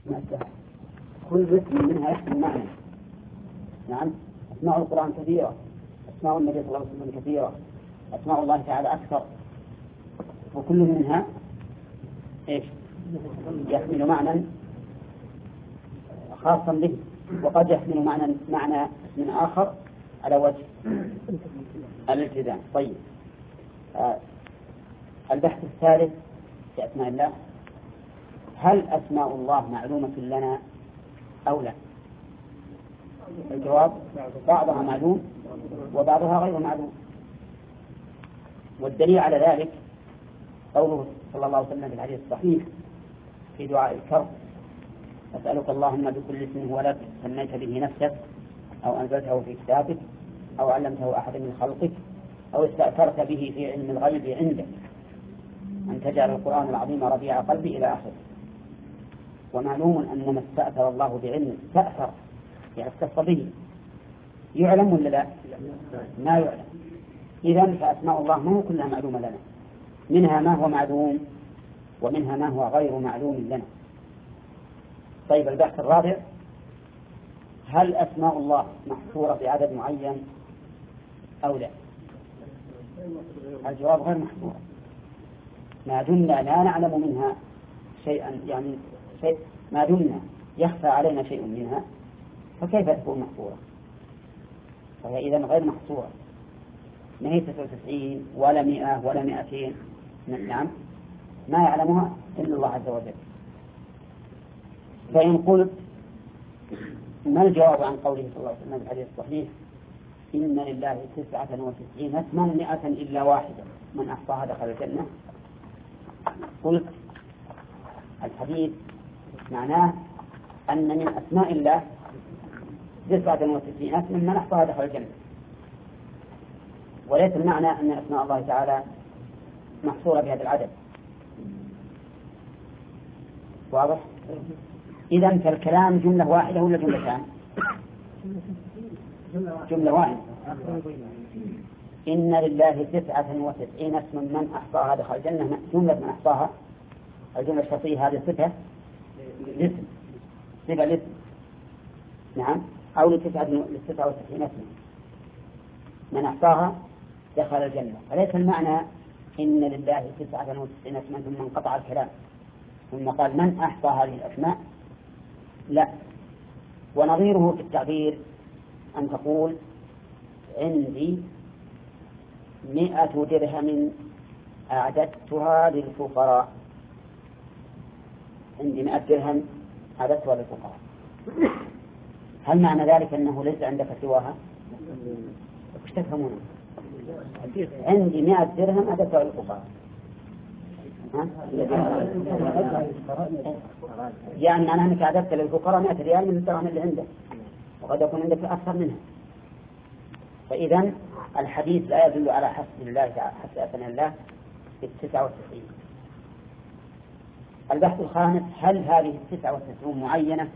كل اسم منها يحمل معنى. نعم، أسماء القرآن كثيرة، أسماء النبي صلى الله عليه وسلم كثيرة، أسماء الله تعالى أكثر، وكل منها إيش؟ يحمل معنى خاصا به، وقد يحمل معنى من آخر على وجه الالتزام. طيب، البحث الثالث في أسماء الله: هل أسماء الله معلومة لنا أو لا؟ الجواب: بعضها معلوم وبعضها غير معلوم. والدليل على ذلك قوله صلى الله عليه وسلم في الحديث الصحيح في دعاء الكرب: أسألك اللهم بكل اسم هو لك سميت به نفسك أو أنزلته في كتابك أو علمته أحد من خلقك أو استأثرت به في علم الغيب عندك أن تجعل القرآن العظيم ربيع قلبي إلى آخره. ومعلوم أن ما استأثر الله بعلم استأثر يعني اختص به، يعلم ولا لا؟ ما يعلم. إذن فأسماء الله ما هو كلها معلومة لنا، منها ما هو معلوم ومنها ما هو غير معلوم لنا. طيب، البحث الرابع: هل أسماء الله محصورة بعدد معين أو لا؟ الجواب: غير محصورة. ما دمنا لا نعلم منها شيئا، يعني شيء ما دمنا يخفى علينا شيء منها، فكيف تكون محصورة؟ فهي إذن غير محصورة، ما هي 99 ولا 100 ولا 200. نعم، ما يعلمها إلا الله عز وجل. فإن قلت: ما الجواب عن قوله صلى الله عليه وسلم في الحديث الصحيح: إن لله 99 اسما 100 إلا واحدة من أحصاها دخل الجنة؟ قلت: الحديث معناه أن من أسماء الله 99 اسما من أحصاها دخل الجنة، وليس المعنى أن أسماء الله تعالى محصورة بهذا العدد. واضح؟ إذن فالكلام جملة واحدة ولا جملتان؟ جملة واحدة. إن لله 99 اسما من أحصاها دخل الجنة، جملة من أحصاها الجملة الشرطية، هذه صفة لاسم. نعم، أو 99 اسما من أحصاها دخل الجنة. فليس المعنى إن لله 99 اسما ثم انقطع الكلام ثم قال من أحصى هذه الأسماء، لا. ونظيره في التعبير أن تقول: عندي 100 درهم أعددتها للفقراء. عندي 100 درهم أعددتها للفقراء. هل معنى ذلك أنه ليس عندك سواها؟ وش تفهمون؟ عندي 100 درهم أعددتها للفقراء، يعني معناه أنك أعددت للفقراء 100 ريال من الدرهم اللي عندك، وقد يكون عندك أكثر منها. فإذا الحديث لا يدل على حسب الله حسب أثناء الله في 99. البحث الخامس: هل هذه 99 معينة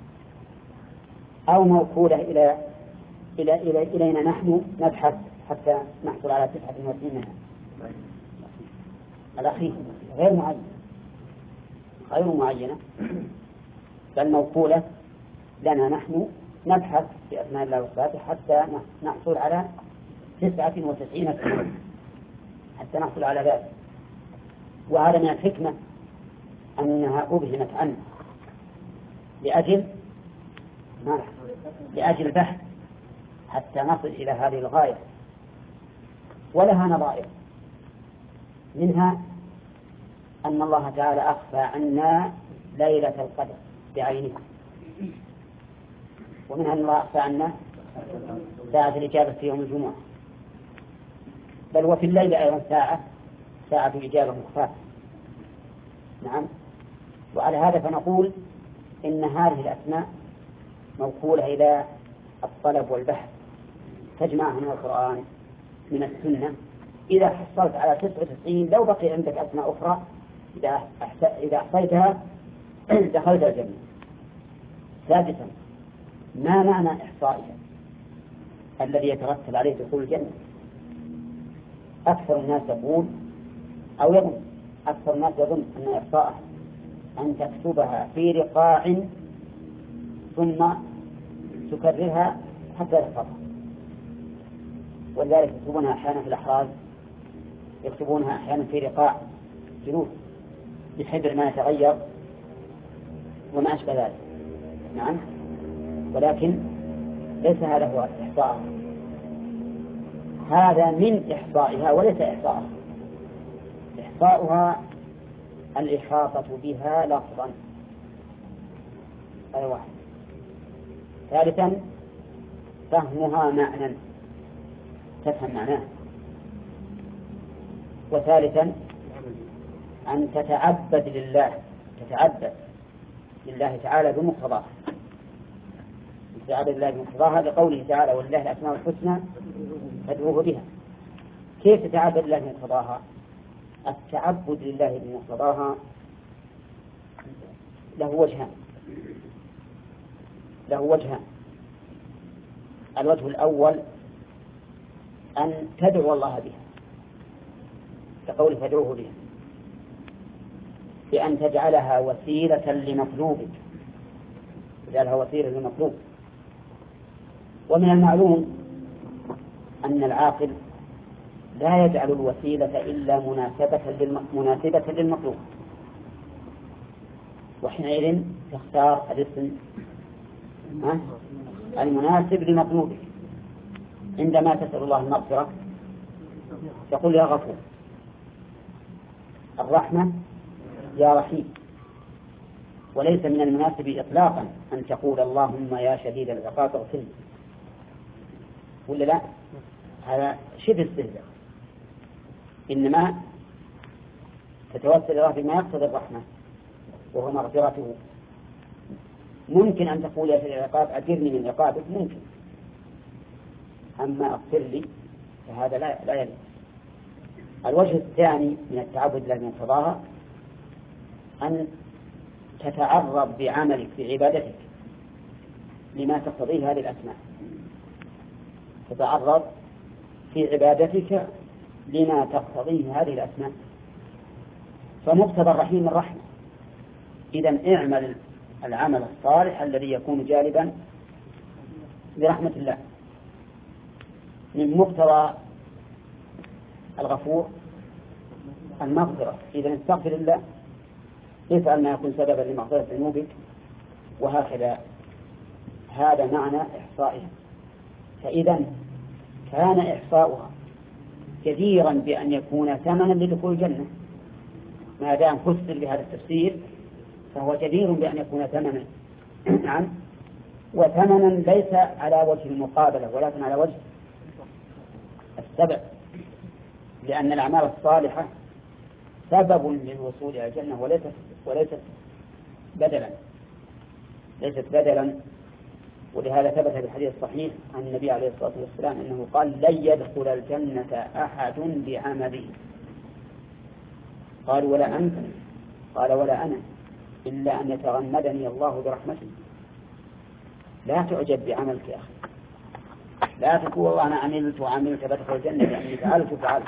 أو موكولة إلينا نحن نبحث حتى نحصل على 99 منها؟ الأخير غير معينة، بل موكولة لنا نحن نبحث في أسماء الله وصفاته حتى نحصل على 99 اسما، حتى نحصل على ذلك. وهذا من الحكمة أنها أبهمت عنه لأجل البحث حتى نصل إلى هذه الغاية. ولها نظائر، منها أن الله تعالى أخفى عنا ليلة القدر بعينها، ومنها أن الله أخفى عنا ساعة الإجابة في يوم الجمعة، بل وفي الليل أيضا ساعة الإجابة مخفاة. نعم. وعلى هذا فنقول إن هذه الأسماء موكولة إلى الطلب والبحث، تجمعها من القرآن من السنة. إذا حصلت على 99 لو بقي عندك أسماء أخرى إذا أحصيتها دخلت الجنة. سادسا: ما معنى إحصائها الذي يترتب عليه دخول الجنة؟ أكثر الناس يقول أو يظن أن إحصائها أن تكتبها في رقاع ثم تكررها حتى تحفظها. ولذلك يكتبونها أحيانا في الأحراز، يكتبونها أحيانا في رقاع جلود بحبر ما يتغير وما أشبه ذلك. نعم، ولكن ليس هذا هو إحصاءها، هذا من إحصائها وليس إحصاءها. إحصاؤها الإحاطة بها لفظا، أي واحد. ثالثا فهمها معنى، تفهم معناه. وثالثا أن تتعبد لله تعالى بمقتضاها، تتعبد لله بمقتضاها لقوله تعالى ولله الأسماء الحسنى فادعوه بها. كيف تتعبد لله بمقتضاها؟ التعبد لله بمقتضاها له وجهان. الوجه الأول أن تدعو الله بها كقول فادعوه بها، بأن تجعلها وسيلة لمطلوبك، تجعلها وسيلة لمطلوب. ومن المعلوم أن العاقل لا يجعل الوسيلة إلا مناسبة للمطلوب، وحينئذ تختار الاسم المناسب لمطلوبك. عندما تسأل الله المغفرة تقول يا غفور، الرحمة يا رحيم. وليس من المناسب إطلاقا أن تقول اللهم يا شديد العقاب اغفر لي، ولا لا؟ هذا شبه استهزاء. إنما تتوسل الله بما يقتضي الرحمة وهو مغفرته. ممكن أن تقول يا شديد العقاب أجرني من عقابك، ممكن، أما اغفر لي فهذا لا يليق. الوجه الثاني من التعبد الذي مقتضاها أن تتعرض بعملك بعبادتك لما تقتضيه هذه الأسماء، تتعرض في عبادتك لما تقتضيه هذه الأسماء. فمقتضى الرحيم الرحمة، إذن اعمل العمل الصالح الذي يكون جالبا لرحمة الله. من مقتضى الغفور المغفرة، إذن استغفر الله، افعل ما يكون سببا لمغفرة ذنوبك، وهكذا. هذا معنى إحصائها. فإذا كان إحصاؤها جديرا بأن يكون ثمنا لدخول الجنة، ما دام فسر بهذا التفسير فهو جدير بأن يكون ثمنا. نعم، وثمنا ليس على وجه المقابلة ولكن على وجه السبب، لأن الأعمال الصالحة سبب للوصول إلى الجنة وليست بدلا. ولهذا ثبت في الحديث الصحيح عن النبي عليه الصلاة والسلام أنه قال لن يدخل الجنة أحد بعمله. قال ولا أنت؟ قال ولا أنا، إلا أن يتغمدني الله برحمته. لا تعجب بعملك يا أخي، لا تقول والله أنا عملت بدخل الجنة لأني فعلت.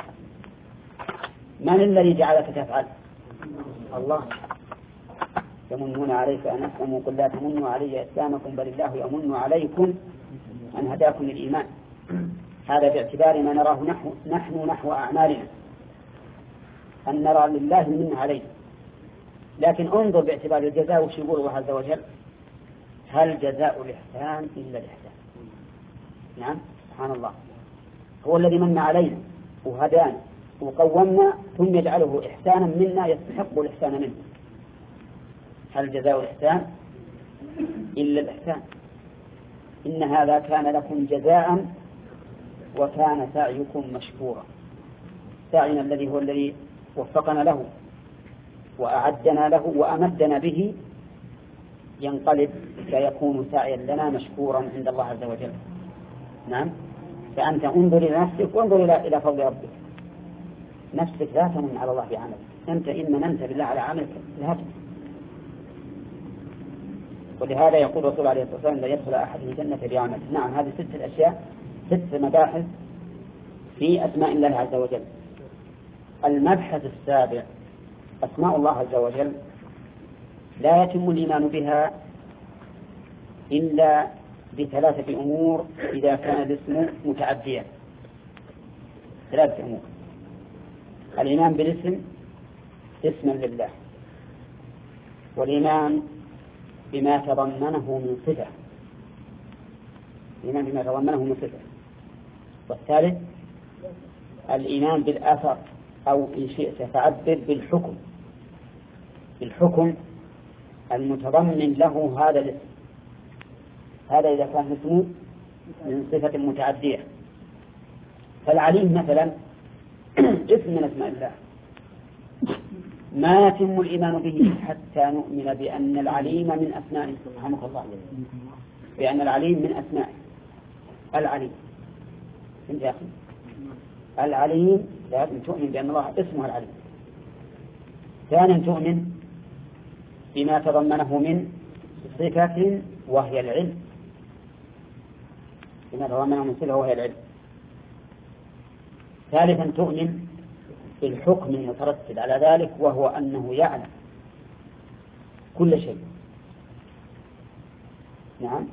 من الذي جعلك تفعل؟ الله. يمنون عليك أن أسلموا، قل لا تمنوا علي إسلامكم بل الله يمن عليكم أن هداكم للإيمان. هذا باعتبار ما نراه نحن نحو أعمالنا، أن نرى لله المن علينا. لكن انظر باعتبار الجزاء، وش يقول الله عز وجل؟ هل جزاء الإحسان إلا الإحسان؟ نعم، سبحان الله، هو الذي من علينا وهدانا وقومنا ثم يجعله إحسانا منا يستحق الإحسان منه. هل جزاء الإحسان إلا الإحسان؟ إن هذا كان لكم جزاء وكان سعيكم مشكورا. سعينا الذي هو الذي وفقنا له وأعدنا له وأمدنا به ينقلب فيكون سعيا لنا مشكورا عند الله عز وجل. نعم، فأنت انظر إلى نفسك وانظر إلى فضل ربك. نفسك لا تمن على الله بعملك، أنت إن مننت بالله على عملك ذهبت. ولهذا يقول الرسول عليه الصلاة والسلام لا يدخل أحد الجنة بعمله. نعم، هذه 6 أشياء، 6 مباحث في أسماء الله عز وجل. المبحث السابع أسماء الله عز وجل لا يتم الإيمان بها إلا بثلاثة أمور إذا كان الاسم متعديا. ثلاثة أمور: الإيمان بالاسم اسما لله، والإيمان بما تضمنه من صفة، الإيمان بما تضمنه من صفة، والثالث الإيمان بالآثار، أو إن شئت فعبر بالحكم المتضمن له هذا الاسم. هذا إذا كان اسمه من صفة متعدية. فالعليم مثلا اسم من اسماء الله، ما يتم الإيمان به حتى نؤمن بأن العليم من أسمائه، رحمك الله، بأن العليم من أسمائه. العليم انت يا أخي، العليم لازم تؤمن بأن الله اسمه العليم. ثانيا تؤمن بما تضمنه من صفة وهي العلم، بما تضمنه من صفة وهي العلم. ثالثا تؤمن بالحكم المترتب على ذلك، وهو أنه يعلم كل شيء. نعم.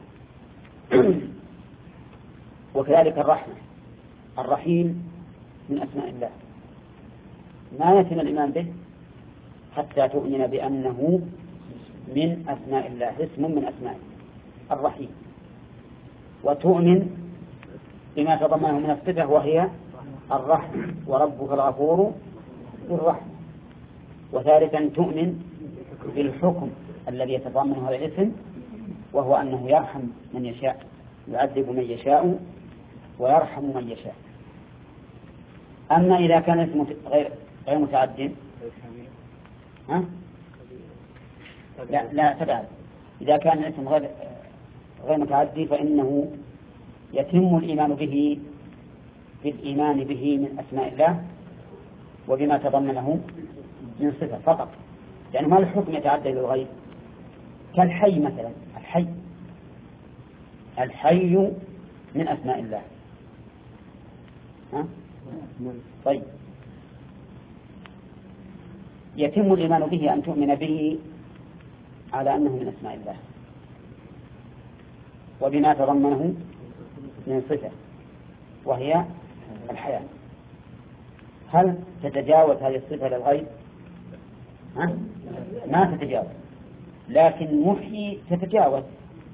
وكذلك الرحمة، الرحيم من أسماء الله، ما يتم الإيمان به حتى تؤمن بأنه من أسماء الله، اسم من أسمائه الرحيم. وتؤمن بما تضمنه من الصفة وهي الرحمة، وربك الغفور ذو الرحمة. وثالثا تؤمن بالحكم الذي يتضمنه هذا الاسم، وهو أنه يرحم من يشاء، يعذب من يشاء ويرحم من يشاء. أما إذا كان اسمه غير متعد، لا تبعد. إذا كان الاسم غير متعدي فإنه يتم الإيمان به بالإيمان به من أسماء الله وبما تضمنه من صفة فقط، يعني ما الحكم يتعدى للغير. كالحي مثلا، الحي من أسماء الله. طيب، يتم الإيمان به أن تؤمن به على أنه من أسماء الله وبما تضمنه من صفة وهي الحياة. هل تتجاوز هذه الصفة للغيب؟ ما تتجاوز، لكن محيي تتجاوز،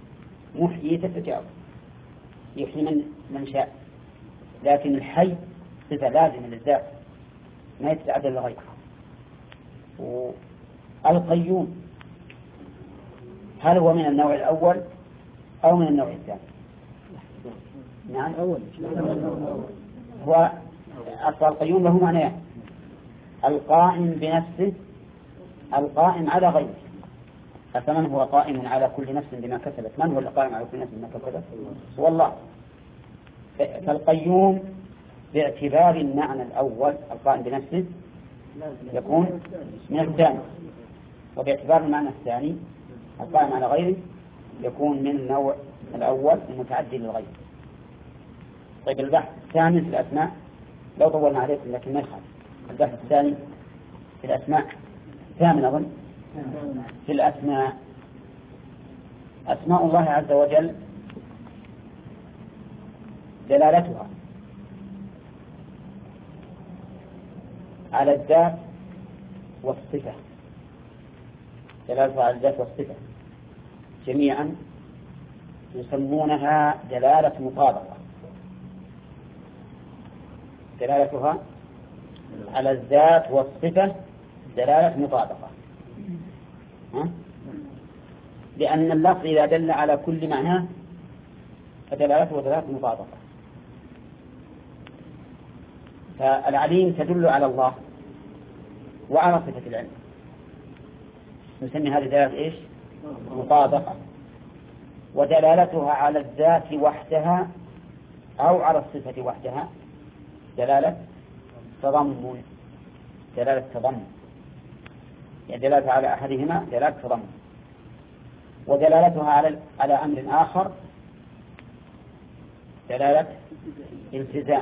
يحيي من شاء، لكن الحي صفة لازمة للذات ما يتعدى للغيب. القيوم هل هو من النوع الأول أو من النوع الثاني؟ نعم، هو أصل القيوم له معنيان: القائم بنفسه، القائم على غيره. فمن هو قائم على كل نفس بما كسبت؟ من هو القائم على كل نفس بما كسبت؟ هو الله. فالقيوم باعتبار المعنى الأول القائم بنفسه يكون من الثاني، وباعتبار المعنى الثاني القائم على غيره يكون من النوع الأول المتعدي للغير. طيب، البحث الثاني في الأسماء، لو طولنا عليكم لكن ما يخالف. البحث الثاني في الأسماء، ثامن أظن، في الأسماء. أسماء الله عز وجل دلالتها على الذات والصفة، دلالتها على الذات والصفة جميعا يسمونها دلالة مطابقة. دلالتها على الذات والصفة دلالة مطابقة، لأن اللفظ إذا دل على كل معناه فدلالته دلالة مطابقة. فالعليم تدل على الله وعلى صفة العلم، نسمي هذه دلالة إيش؟ مطابقة. ودلالتها على الذات وحدها أو على الصفة وحدها دلالة تضمن، دلالة تضمن، يعني دلالة على أحدهما دلالة تضمن. ودلالتها على أمر آخر دلالة التزام.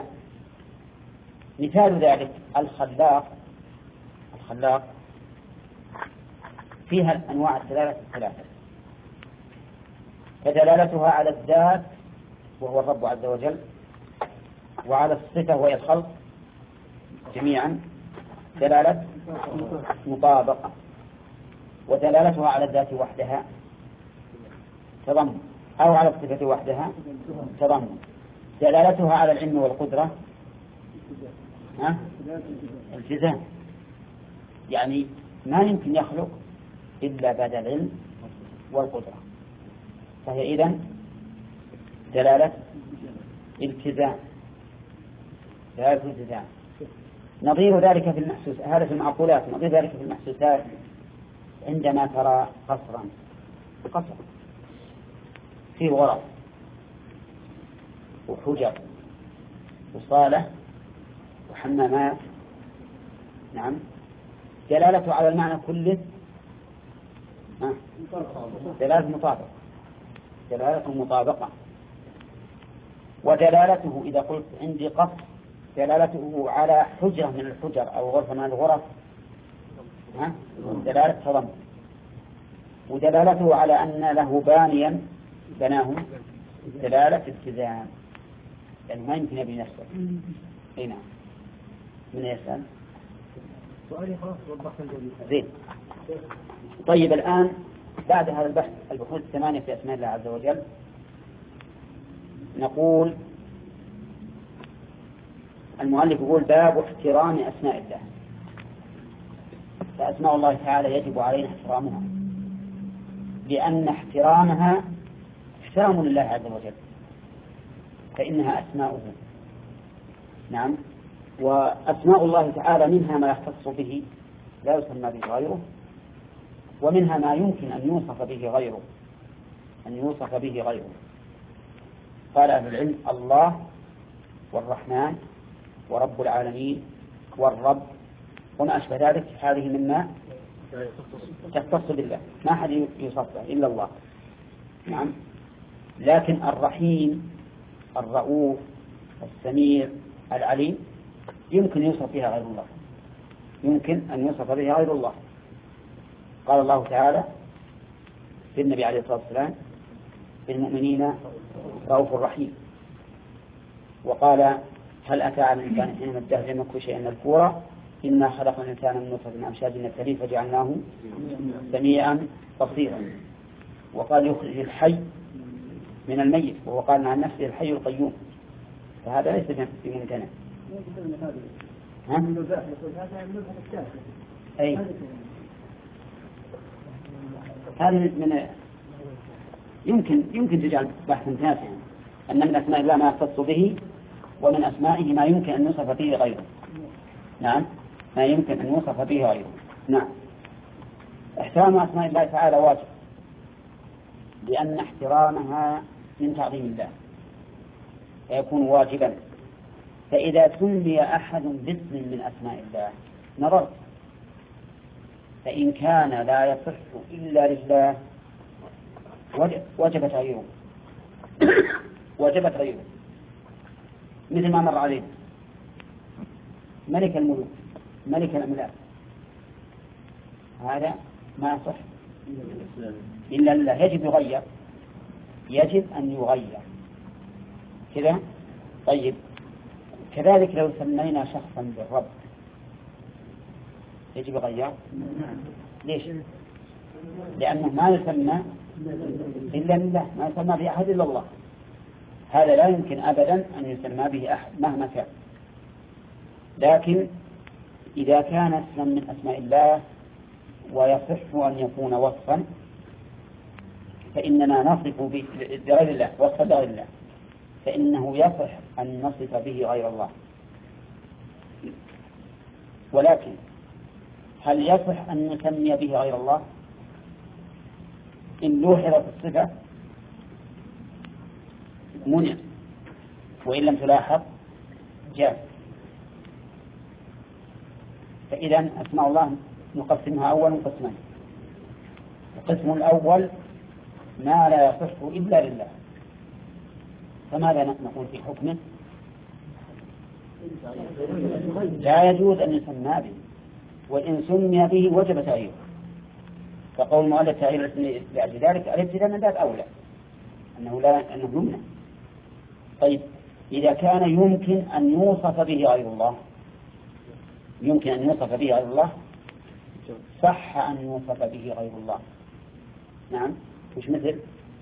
مثال ذلك الخلاق فيها الأنواع الثلاثة فدلالتها على الذات وهو الرب عز وجل، وعلى الصفة وهي الخلق جميعا دلالة مطابقة، ودلالتها على الذات وحدها تضمن، أو على الصفة وحدها تضمن. دلالتها على العلم والقدرة التزام، يعني ما يمكن يخلق إلا بعد العلم والقدرة، فهي إذن دلالة التزام. نظير ذلك في المحسوس، هذا في المعقولات، نظير ذلك في المحسوسات عندما ترى قصرا فيه غرف وحجر وصالة وحمامات، نعم، دلالته على المعنى كله دلالة مطابقة. ودلالته إذا قلت عندي قصر دلالته على حجرة من الحجر أو غرفة من الغرف دلالة تضمن. ودلالته على أن له بانيا بناه دلالة التزام، لأنه ما يمكن يبني نفسه. أي نعم. من يسأل؟ سؤالي خلاص وضحت زين. طيب الآن بعد هذا البحث البحوث 8 في أسماء الله عز وجل نقول المؤلف يقول باب احترام أسماء الله. فأسماء الله تعالى يجب علينا احترامها، لأن احترامها احترام لله عز وجل، فإنها أسماؤه. نعم. وأسماء الله تعالى منها ما يختص به لا يسمى به غيره، ومنها ما يمكن أن يوصف به غيره. قال أهل العلم الله والرحمن ورب العالمين والرب وما أشبه ذلك، هذه مما تختص بالله، ما أحد يوصفها إلا الله. نعم. لكن الرحيم الرؤوف السميع العليم يمكن يوصف بها غير الله، يمكن أن يوصف بها غير الله. قال الله تعالى في النبي عليه الصلاة والسلام بالمؤمنين رؤوف رحيم. وقال هل أتى على الإنسان حين الدهر لم يكن شيئا مذكورا إنا خلقنا الإنسان من نطفة أمشاج نبتليه فجعلناه سميعا بصيرا. وقال يخرج الحي من الميت، وهو قال عن نفسه الحي القيوم، فهذا ليس بممتنع. أي هذا من يمكن تجعل بحثا تافها، أن من أسماء الله ما يختص به، ومن أسمائه ما يمكن أن يوصف به غيره. نعم، ما يمكن أن يوصف به غيره. نعم. احترام أسماء الله تعالى واجب، لأن احترامها من تعظيم الله فيكون واجبا. فإذا سمي أحد باسم من أسماء الله نظرت، فإن كان لا يصح إلا لله وجبت غيره مثل ما مر علينا ملك الملوك ملك الأملاك، هذا ما يصح إلا لله، يجب أن يغير كذا. طيب كذلك لو سمينا شخصا بالرب يجب غير. ليش؟ لأنه ما يسمى إلا لله، ما يسمى به أحد إلا الله، هذا لا يمكن أبدا أن يسمى به أحد مهما كان. لكن إذا كان اسما من أسماء الله ويصح أن يكون وصفا فإننا نصف بغير الله، وصفا بغير الله، فإنه يصح أن نصف به غير الله. ولكن هل يصح أن نسمي به غير الله؟ إن لوحظت الصفة منع، وإن لم تلاحظ جاز. فإذا أسماء الله نقسمها أولا قسمين. القسم الأول ما لا يصح إلا لله، فماذا نقول في حكمه؟ لا يجوز أن يسمى به، وإن سمي به وجب تغييره. فقول المؤلف لأجل ذلك الابتداء من باب أولى أنه يمنع. طيب إذا كان يمكن أن يوصف به غير الله، يمكن أن يوصف به غير الله، صح أن يوصف به غير الله. نعم، مش مثل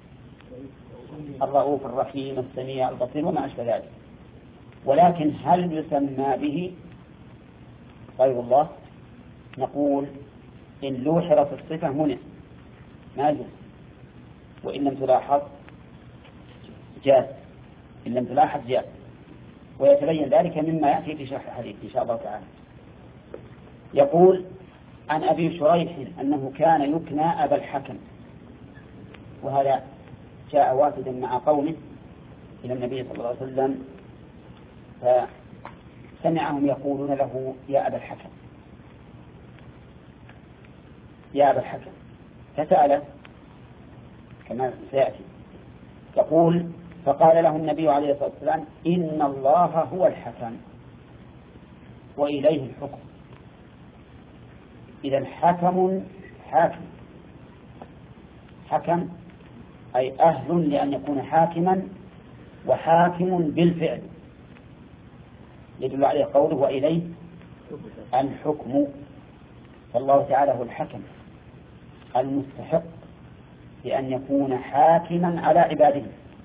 الرؤوف الرحيم السميع البصير وما أشبه ذلك. ولكن هل يسمى به غير الله؟ نقول إن لوحظت الصفة منع ما يجوز، وإن لم تلاحظ جاز، إن لم تلاحظ جاز. ويتبين ذلك مما يأتي في شرح الحديث إن شاء الله تعالى. يقول عن أبي شريح أنه كان يكنى أبا الحكم، وهذا جاء وافدا مع قومه إلى النبي صلى الله عليه وسلم فسمعهم يقولون له يا أبا الحكم يا أبا الحكم، فسأله كما سيأتي. يقول فقال له النبي عليه الصلاة والسلام إن الله هو الحكم وإليه الحكم. إذا حكم أي أهل لأن يكون حاكما، وحاكم بالفعل يدل عليه قوله وإليه الحكم. فالله تعالى هو الحكم المستحق لأن يكون حاكما على عباده،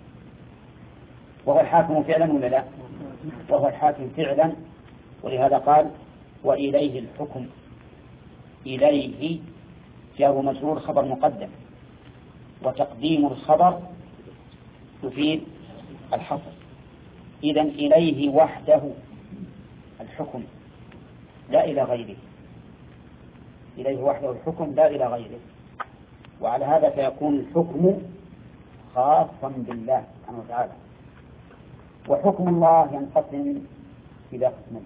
وهو الحاكم فعلا ولا لا؟ وهو الحاكم فعلا، ولهذا قال وإليه الحكم. إليه جاء مجرور خبر مقدم، وتقديم الخبر يفيد الحصر. إذن إليه وحده الحكم لا إلى غيره، إليه وحده الحكم لا إلى غيره. وعلى هذا فيكون الحكم خاصا بالله سبحانه وتعالى. وحكم الله ينقسم إلى قسمين: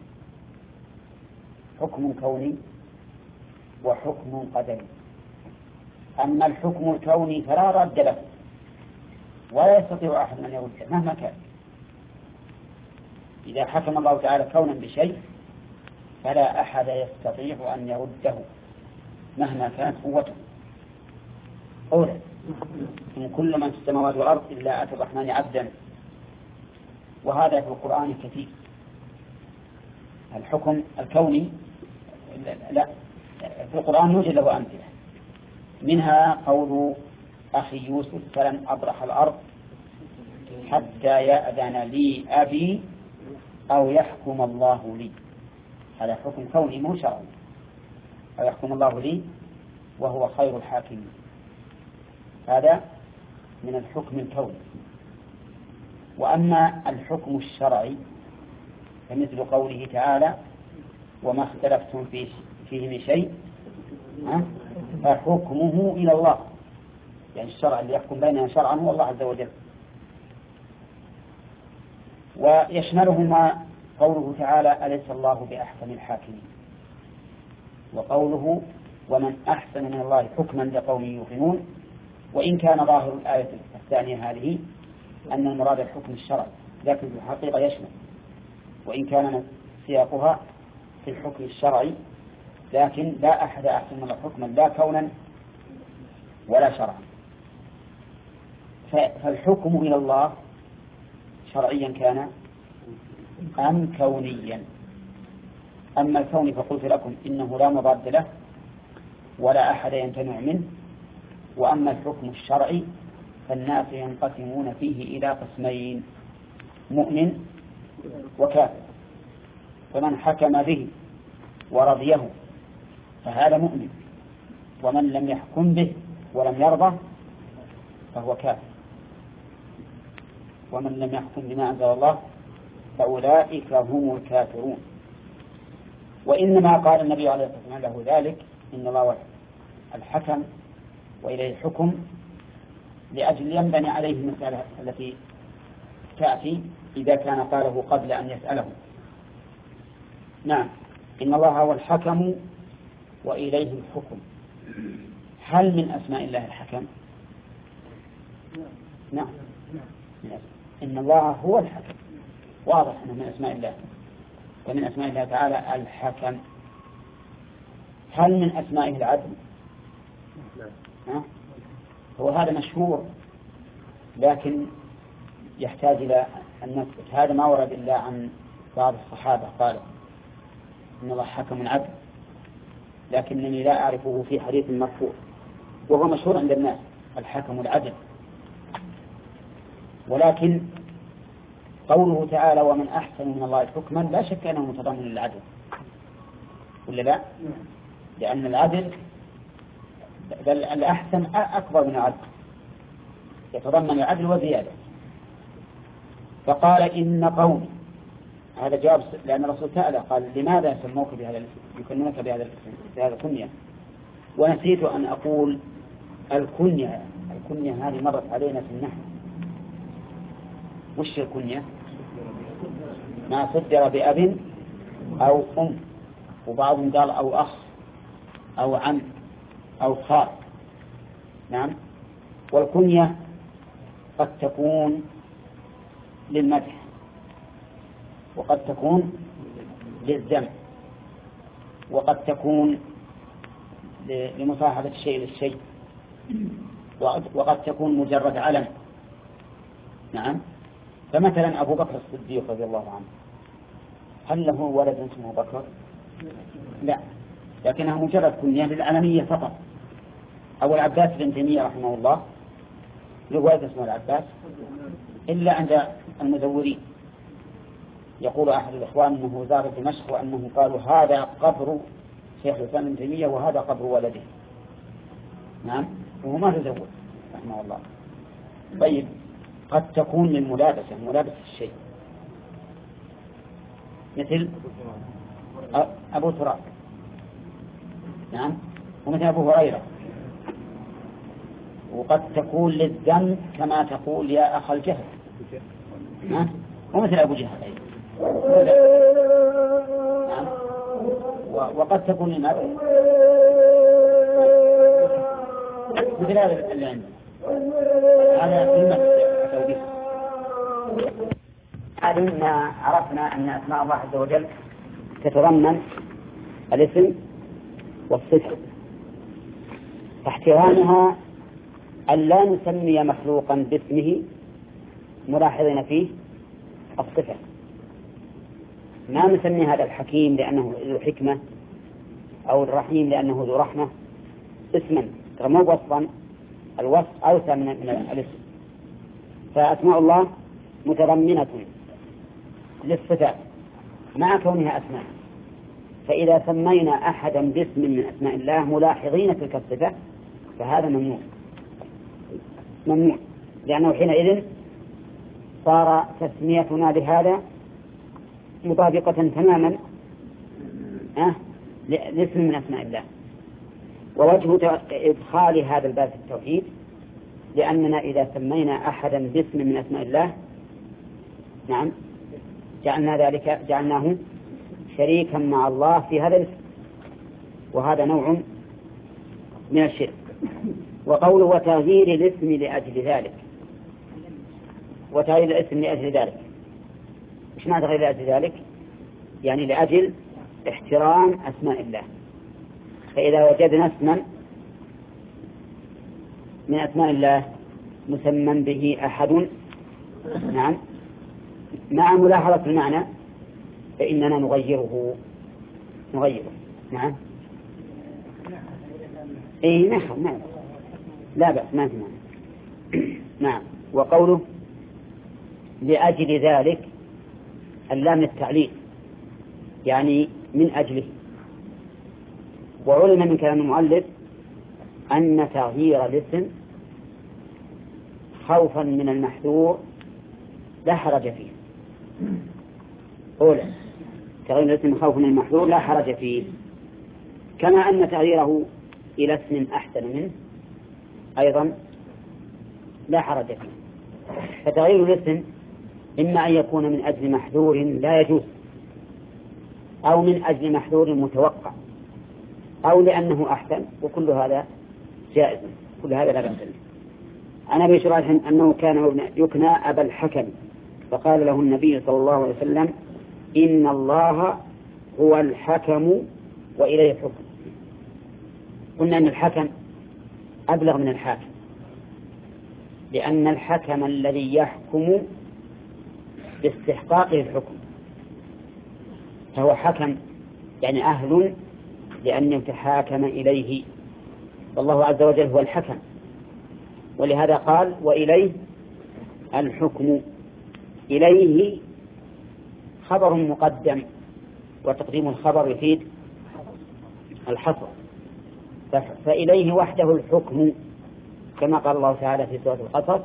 حكم كوني وحكم قدري. أما الحكم الكوني فلا رد له، ولا يستطيع أحد أن يرده مهما كان. إذا حكم الله تعالى كونا بشيء فلا أحد يستطيع أن يرده مهما كانت قوته. أولا إن كل من في السماوات والأرض إلا أتى الرحمن عبدا، وهذا في القرآن كثير. الحكم الكوني لا في القرآن يوجد له أمثلة، منها قول أخي يوسف فلن أبرح الأرض حتى يأذن لي أبي أو يحكم الله لي. هذا حكم كوني مو شرعي، أو يحكم الله لي وهو خير الحاكمين. هذا من الحكم الكوني. وأما الحكم الشرعي فمثل قوله تعالى وما اختلفتم فيه من شيء فحكمه إلى الله، يعني الشرع اللي يحكم بيننا شرعا هو الله عز وجل. ويشملهما قوله تعالى أليس الله بأحكم الحاكمين، وقوله ومن أحسن من الله حكما لقوم يوقنون. وإن كان ظاهر الآية الثانية هذه أن المراد الحكم الشرعي، لكن في الحقيقة يشمل، وإن كان سياقها في الحكم الشرعي، لكن لا أحد أحسن من حكما لا كونا ولا شرعا. فالحكم إلى الله شرعيا كان أم كونيا. أما الكون فقلت لكم إنه لا مضاد له ولا أحد يمتنع منه. وأما الحكم الشرعي فالناس ينقسمون فيه إلى قسمين: مؤمن وكافر. فمن حكم به ورضيه فهذا مؤمن، ومن لم يحكم به ولم يرضى فهو كافر. ومن لم يحكم بما أنزل الله فأولئك هم الكافرون. وإنما قال النبي عليه الصلاة والسلام له ذلك إن الله الحكم وإليه الحكم لأجل ينبني عليه المسألة التي تأتي إذا كان قاله قبل أن يسأله. نعم، إن الله هو الحكم وإليه الحكم. هل من أسماء الله الحكم؟ نعم، إن الله هو الحكم، واضح أنه من أسماء الله، ومن أسماء الله تعالى الحكم. هل من أسمائه العدل؟ هو هذا مشهور، لكن يحتاج إلى أن نثبت. هذا ما ورد إلا عن بعض الصحابة قال إن الله حكم عدل، لكنني لا أعرفه في حديث مرفوع، وهو مشهور عند الناس الحكم العدل. ولكن قوله تعالى ومن أحسن من الله حكما لا شك أنه متضمن للعدل، ولا لا؟ لأن العدل بل الأحسن أكبر من العدل، يتضمن العدل وزيادة. فقال إن قومي، هذا جواب لأن الرسول سأله قال لماذا يسموك بهذا الاسم، يكنونك بهذا الكنية؟ ونسيت أن أقول الكنية هذه مرت علينا في النحو. وش الكنية؟ ما صدر بأب أو أم، وبعضهم قال أو أخ أو عم أو خال. نعم. والكنية قد تكون للمدح وقد تكون للذم وقد تكون لمصاحبة الشيء للشيء وقد تكون مجرد علم. نعم. فمثلا أبو بكر الصديق رضي الله عنه هل له ولد اسمه بكر؟ لا، لكنها مجرد كنية للعلمية فقط. أو العباس بن تيمية رحمه الله له ولد اسمه العباس، إلا عند المزورين يقول أحد الإخوان أنه زار دمشق وأنه قالوا هذا قبر شيخ الإسلام ابن تيمية وهذا قبر ولده. نعم. وهو ما تزوج رحمه الله. طيب، قد تكون للملابسة، ملابسة الشيء، مثل أبو تراب. نعم. ومثل أبو هريرة. وقد تكون للذم كما تقول يا أخ الجهل. نعم. ومثل أبو جهل أيضا. نعم. وقد تكون للمرء مثل هذا اللي عندنا هذا في علمنا عرفنا أن أسماء الله عز وجل تتضمن الاسم والصفة، فاحترامها أن لا نسمي مخلوقا باسمه ملاحظين فيه الصفة. ما نسمي هذا الحكيم لأنه ذو حكمة أو الرحيم لأنه ذو رحمة اسما، مو وصفا. الوصف أوسع من الاسم. فأسماء الله متضمنة للصفات مع كونها أسماء. فإذا سمينا أحدا باسم من أسماء الله ملاحظين تلك الصفة فهذا ممنوع، لأنه حينئذ صار تسميتنا لهذا مطابقة تماما لاسم من أسماء الله. ووجه إدخال هذا الباب في التوحيد لأننا إذا سمينا أحدا باسم من أسماء الله نعم جعلناه شريكا مع الله في هذا الاسم، وهذا نوع من الشرك. وقوله وتغيير الاسم لأجل ذلك، وتغيير الاسم لأجل ذلك، مش معنى تغيير لأجل ذلك؟ يعني لأجل احترام أسماء الله. فإذا وجدنا اسما من أسماء الله مسمى به أحد نعم مع ملاحظة المعنى فإننا نغيره نعم. إيه نعم لا بأس ما في معنى. نعم. وقوله لأجل ذلك اللام للتعليل يعني من أجله. وعلم من كلام المؤلف أن تغيير الاسم خوفا من المحذور لا حرج فيه. أولا تغيير الاسم خوفا من المحذور لا حرج فيه، كما أن تغييره إلى اسم أحسن منه أيضا لا حرج فيه. فتغيير الاسم إما أن يكون من أجل محذور لا يجوز، أو من أجل محذور متوقع، أو لأنه أحسن، وكل هذا جائز، كل هذا لا بأس به. عن أبي شريح أنه كان يكنى أبا الحكم، فقال له النبي صلى الله عليه وسلم إن الله هو الحكم وإليه الحكم. قلنا أن الحكم أبلغ من الحاكم، لأن الحكم الذي يحكم باستحقاقه الحكم فهو حكم، يعني أهل لأن يتحاكم إليه، والله عز وجل هو الحكم، ولهذا قال وإليه الحكم. إليه خبر مقدم، وتقديم الخبر يفيد الحصر، فإليه وحده الحكم، كما قال الله تعالى في سورة القصص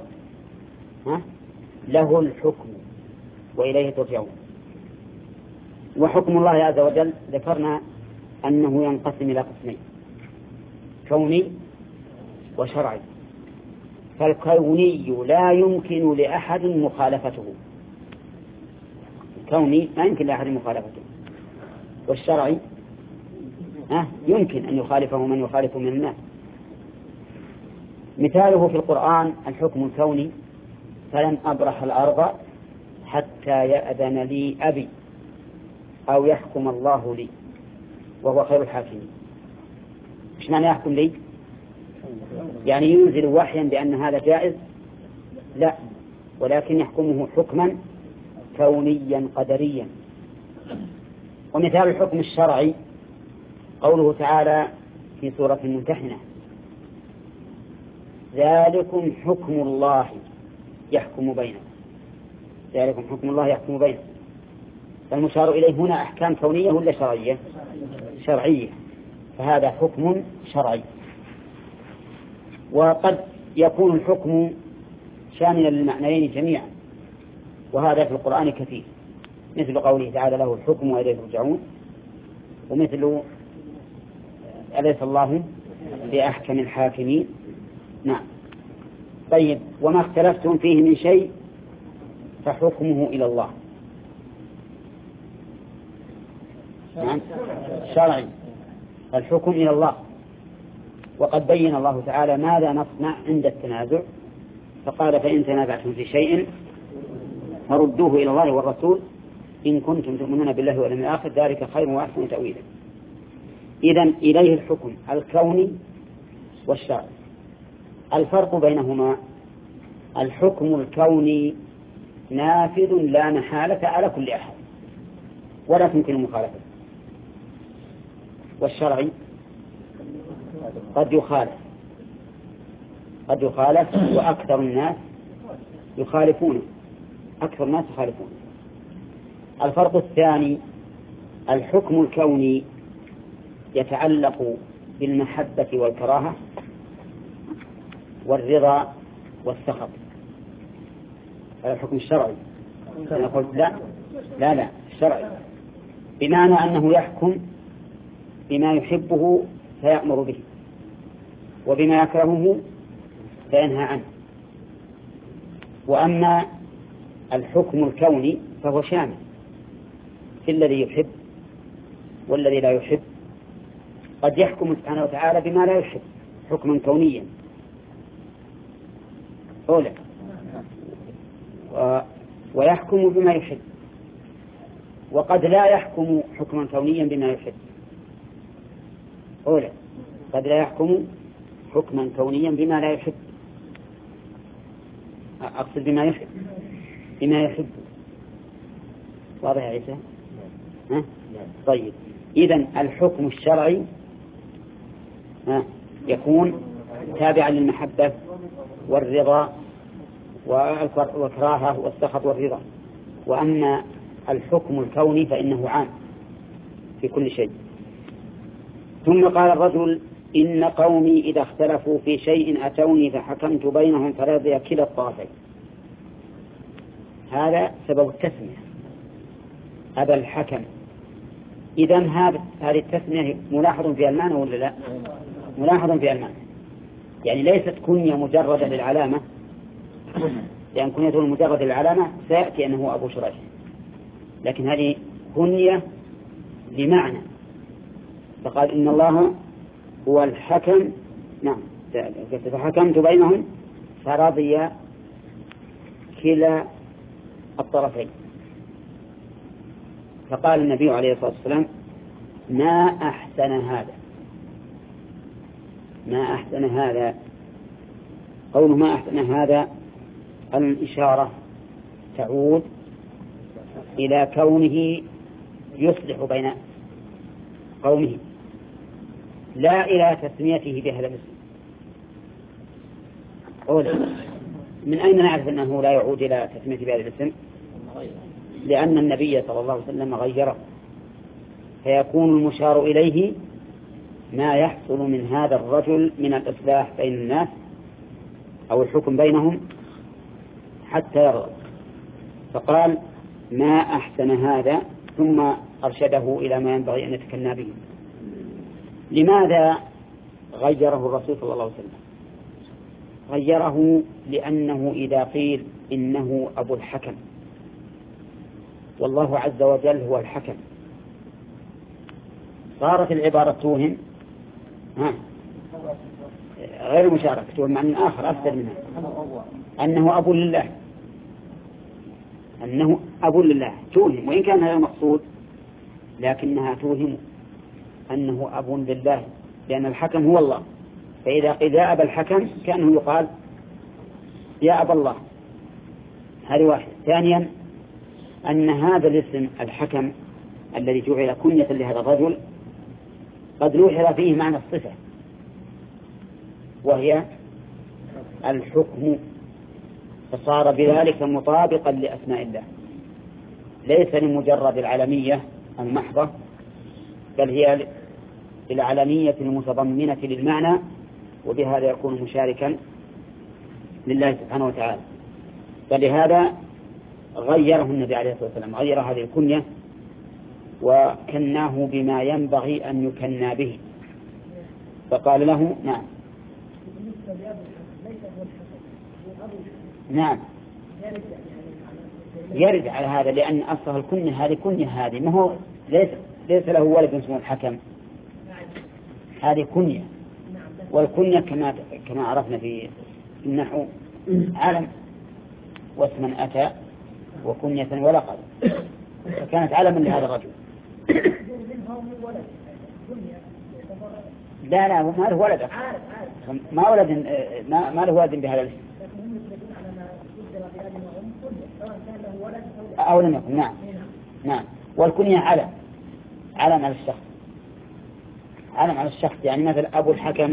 له الحكم وإليه ترجعون. وحكم الله عز وجل ذكرنا أنه ينقسم إلى قسمين، كوني وشرعي. فالكوني لا يمكن لأحد مخالفته، الكوني ما يمكن لأحد مخالفته، والشرعي يمكن أن يخالفه من يخالفه من الناس. مثاله في القرآن الحكم الكوني: فلن أبرح الأرض حتى يأذن لي أبي أو يحكم الله لي وهو خير الحاكمين. إيش معنى يحكم لي؟ يعني ينزل وحيا بأن هذا جائز؟ لا، ولكن يحكمه حكما كونيا قدريا. ومثال الحكم الشرعي قوله تعالى في سورة الممتحنة: ذلكم حكم الله يحكم بينكم. ذلكم حكم الله يحكم بينكم. فالمشار إليه هنا أحكام كونية ولا شرعية؟ شرعية، فهذا حكم شرعي. وقد يكون الحكم شاملا للمعنيين جميعا، وهذا في القرآن كثير، مثل قوله تعالى له الحكم وإليه ترجعون، ومثل أليس الله بأحكم الحاكمين. نعم. طيب، وما اختلفتم فيه من شيء فحكمه إلى الله. نعم، شرعي، الحكم إلى الله. وقد بين الله تعالى ماذا نصنع عند التنازع، فقال: فإن تنازعتم في شيء فردوه إلى الله والرسول إن كنتم تؤمنون بالله واليوم الآخر ذلك خير وأحسن تأويلا. إذن إليه الحكم الكوني والشرعي. الفرق بينهما: الحكم الكوني نافذ لا محالة على كل أحد ولا تمكن مخالفته، والشرعي قد يخالف وأكثر الناس يخالفونه، أكثر الناس يخالفونه. الفرق الثاني: الحكم الكوني يتعلق بالمحبة والكراهة والرضا والسخط. الحكم الشرعي أنا قلت لا الشرعي، بمعنى أنه يحكم بما يحبه فيأمر به، وبما يكرهه فينهى عنه. وأما الحكم الكوني فهو شامل في الذي يحب والذي لا يحب. قد يحكم سبحانه وتعالى بما لا يحب حكما كونيا أولا، ويحكم بما يحب، وقد لا يحكم حكما كونيا بما يحب أولا، قد لا يحكم حكما كونيا بما لا يحب، أقصد بما يحب. واضح يا عيسى؟ طيب، إذن الحكم الشرعي يكون تابعا للمحبة والرضا والكراهة والسخط والرضا. وأما الحكم الكوني فإنه عام في كل شيء. ثم قال الرجل: إن قومي إذا اختلفوا في شيء أتوني فحكمت بينهم فرضي كلا الطرفين. هذا سبب التسمية، هذا الحكم. إذن هذه التسمية ملاحظ في المعنى ولا لا؟ ملاحظ في المعنى، يعني ليست كنية مجردة للعلامة، لأن كنية المجرد للعلامة سيأتي أنه أبو شريح، لكن هذه كنية لمعنى. فقال: إن الله هو الحكم. نعم، فحكمت بينهم فرضي كلا الطرفين. فقال النبي عليه الصلاة والسلام: ما أحسن هذا قوله ما أحسن هذا الإشارة تعود إلى كونه يصلح بين قومه لا إلى تسميته بهذا الاسم. من أين نعرف أنه لا يعود إلى تسميته بهذا الاسم؟ لأن النبي صلى الله عليه وسلم غيره، فيكون المشار إليه ما يحصل من هذا الرجل من الإصلاح بين الناس أو الحكم بينهم حتى يرضى. فقال ما أحسن هذا، ثم أرشده إلى ما ينبغي أن يتكنى به. لماذا غيره الرسول صلى الله عليه وسلم؟ غيره لأنه إذا قيل إنه أبو الحكم والله عز وجل هو الحكم صارت العبارة توهم غير مشاركة، توهم معنى آخر أفسد منها، أنه أبو لله، أنه أبو لله توهم، وإن كان هذا المقصود لكنها توهم أنه أب لله، لأن الحكم هو الله. فإذا قيل يا أبا الحكم كأنه يقال يا أبا الله. هذه واحد. ثانيا أن هذا الاسم الحكم الذي جعل كنية لهذا الرجل قد لوحظ فيه معنى الصفة وهي الحكم، فصار بذلك مطابقا لأسماء الله، ليس لمجرد العلمية المحضة، بل هي العلمية المتضمنة للمعنى، وبهذا يكون مشاركا لله سبحانه وتعالى. فلهذا غيره النبي عليه الصلاة والسلام، غير هذه الكنية وكناه بما ينبغي أن يكنى به، فقال له نعم نعم يرد على هذا، لأن أصلها الكنية هذه كنية، هذه ما هو ليس له ولد اسمه الحكم، هذه كنية. والكنية كما عرفنا في النحو علم واسما أتى وكنية ولقب، فكانت علما لهذا الرجل. لا ما له ولد، ما له ولد بهذا الاسم أو لم يكن. نعم. والكنية علم على الشخص، علم على الشخص، يعني مثل أبو الحكم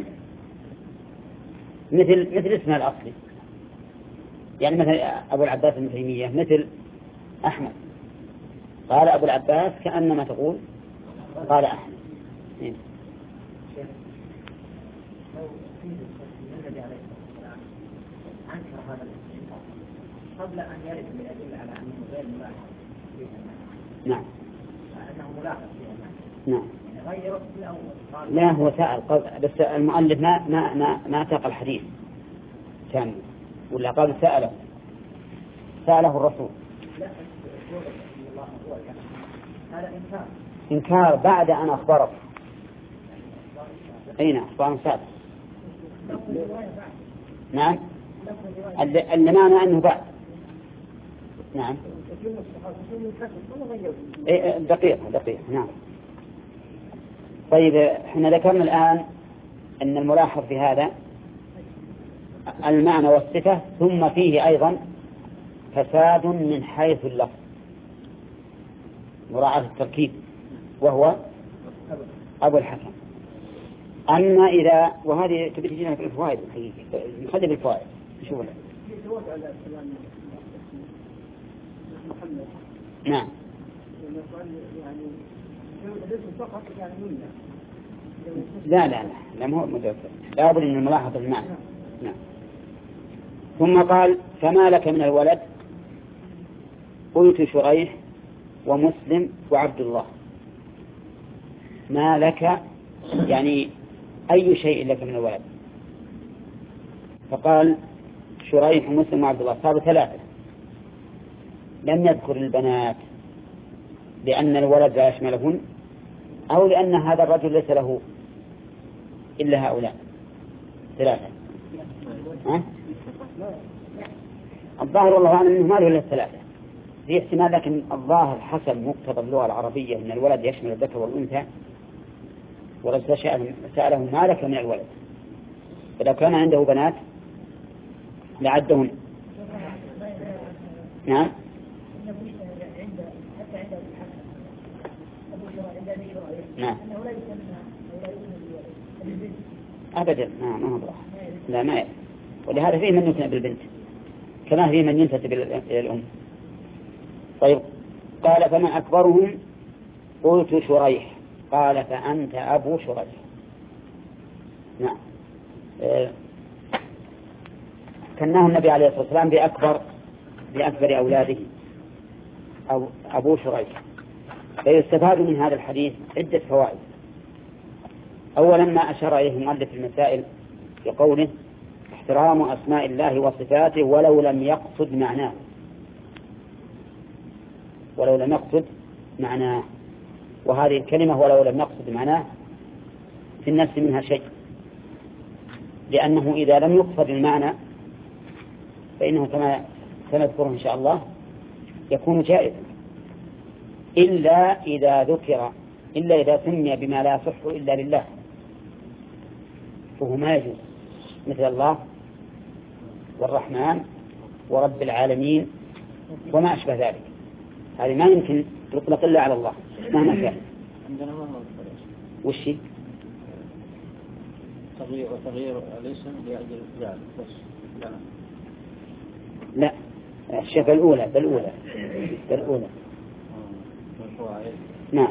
مثل اسمه الأصلي، يعني مثل أبو العباس بن تيمية مثل أحمد، قال أبو العباس كأنما تقول قال أحمد. قبل أن يرد من الأدلة على أنه غير ملاحظ نعم أنه ملاحظ نعم غيره في الأول. لا هو سأل بس المؤلف ما ساق الحديث كامل، ولا قال سأله الرسول. لا هذا إنكار بعد أن أخبره. أين أخبار سابق؟ نعم اللي معنى أنه بعد. نعم دقيقة نعم. طيب احنا ذكرنا الآن أن الملاحظ في هذا المعنى والصفة، ثم فيه أيضا فساد من حيث اللفظ، مراعاة التركيب، وهو أبو الحكم. أما إذا وهذه تبي تجينا في الفوائد الحقيقة، نخلي بالفوائد نشوف. نعم لا مو متوفر، لا بد من الملاحظة المعنى. نعم. ثم قال فما لك من الولد؟ قلت شريح ومسلم وعبد الله. ما لك يعني أي شيء لك من الولد؟ فقال شريح ومسلم وعبد الله، صار 3. لم يذكر البنات لأن الولد لا يشملهن، أو لأن هذا الرجل ليس له إلا هؤلاء 3. الظاهر والله أعلم أنه ما له إلا 3 في احتمال، لكن الظاهر حسب مقتضى اللغة العربية أن الولد يشمل الذكر والأنثى، ولو سأله ما لك من الولد، فلو كان عنده بنات لعدهن. نعم. نعم. أبدا ما هو براح. لا ما يعرف. ولهذا فيه من ينتسب بالبنت كما فيه من ينتسب إلى الأم. طيب قال فمن أكبرهم؟ قلت شريح. قال فأنت أبو شريح. نعم. كناه النبي عليه الصلاة والسلام بأكبر أولاده أو أبو شريح. فيستفاد من هذا الحديث عدة فوائد. أولا ما أشار إليه مؤلف المسائل بقوله احترام أسماء الله وصفاته ولو لم يقصد معناه. وهذه الكلمة ولو لم يقصد معناه في النفس منها شيء، لأنه إذا لم يقصد المعنى فإنه كما سنذكره إن شاء الله يكون جائزا، إلا إذا سمي بما لا يصح إلا لله فهو ما يجوز، مثل الله والرحمن ورب العالمين وما أشبه ذلك. هذه ما يمكن تطلق إلا على الله مهما كان. عندنا ما هو وش تغيير الاسم لأجل الزال بس. لا الشيء بالأولى. نعم.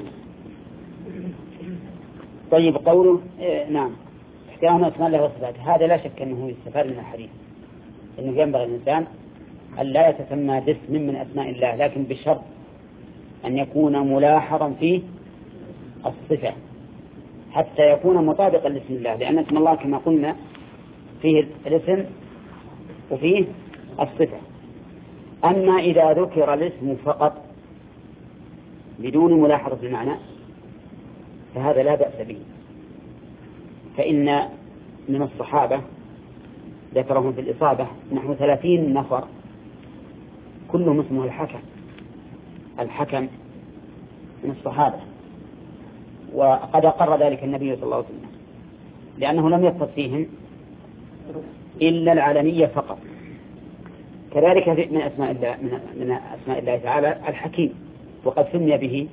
طيب قوله نعم احترام أسماء الله وصفاته، هذا لا شك أنه يستفاد من الحديث أنه ينبغي الإنسان أن لا يتسمى باسم من أسماء الله، لكن بشرط أن يكون ملاحظا فيه الصفة حتى يكون مطابقا لاسم الله، لأن اسم الله كما قلنا فيه الاسم وفيه الصفة. أما إذا ذكر الاسم فقط بدون ملاحظة المعنى فهذا لا بأس به. فإن من الصحابة ذكرهم في الإصابة نحو 30 نفر كلهم اسمه الحكم من الصحابة، وقد أقر ذلك النبي صلى الله عليه وسلم، لأنه لم يقصد فيهم إلا العالمية فقط. كذلك من أسماء الله تعالى الحكيم، وقد سمي به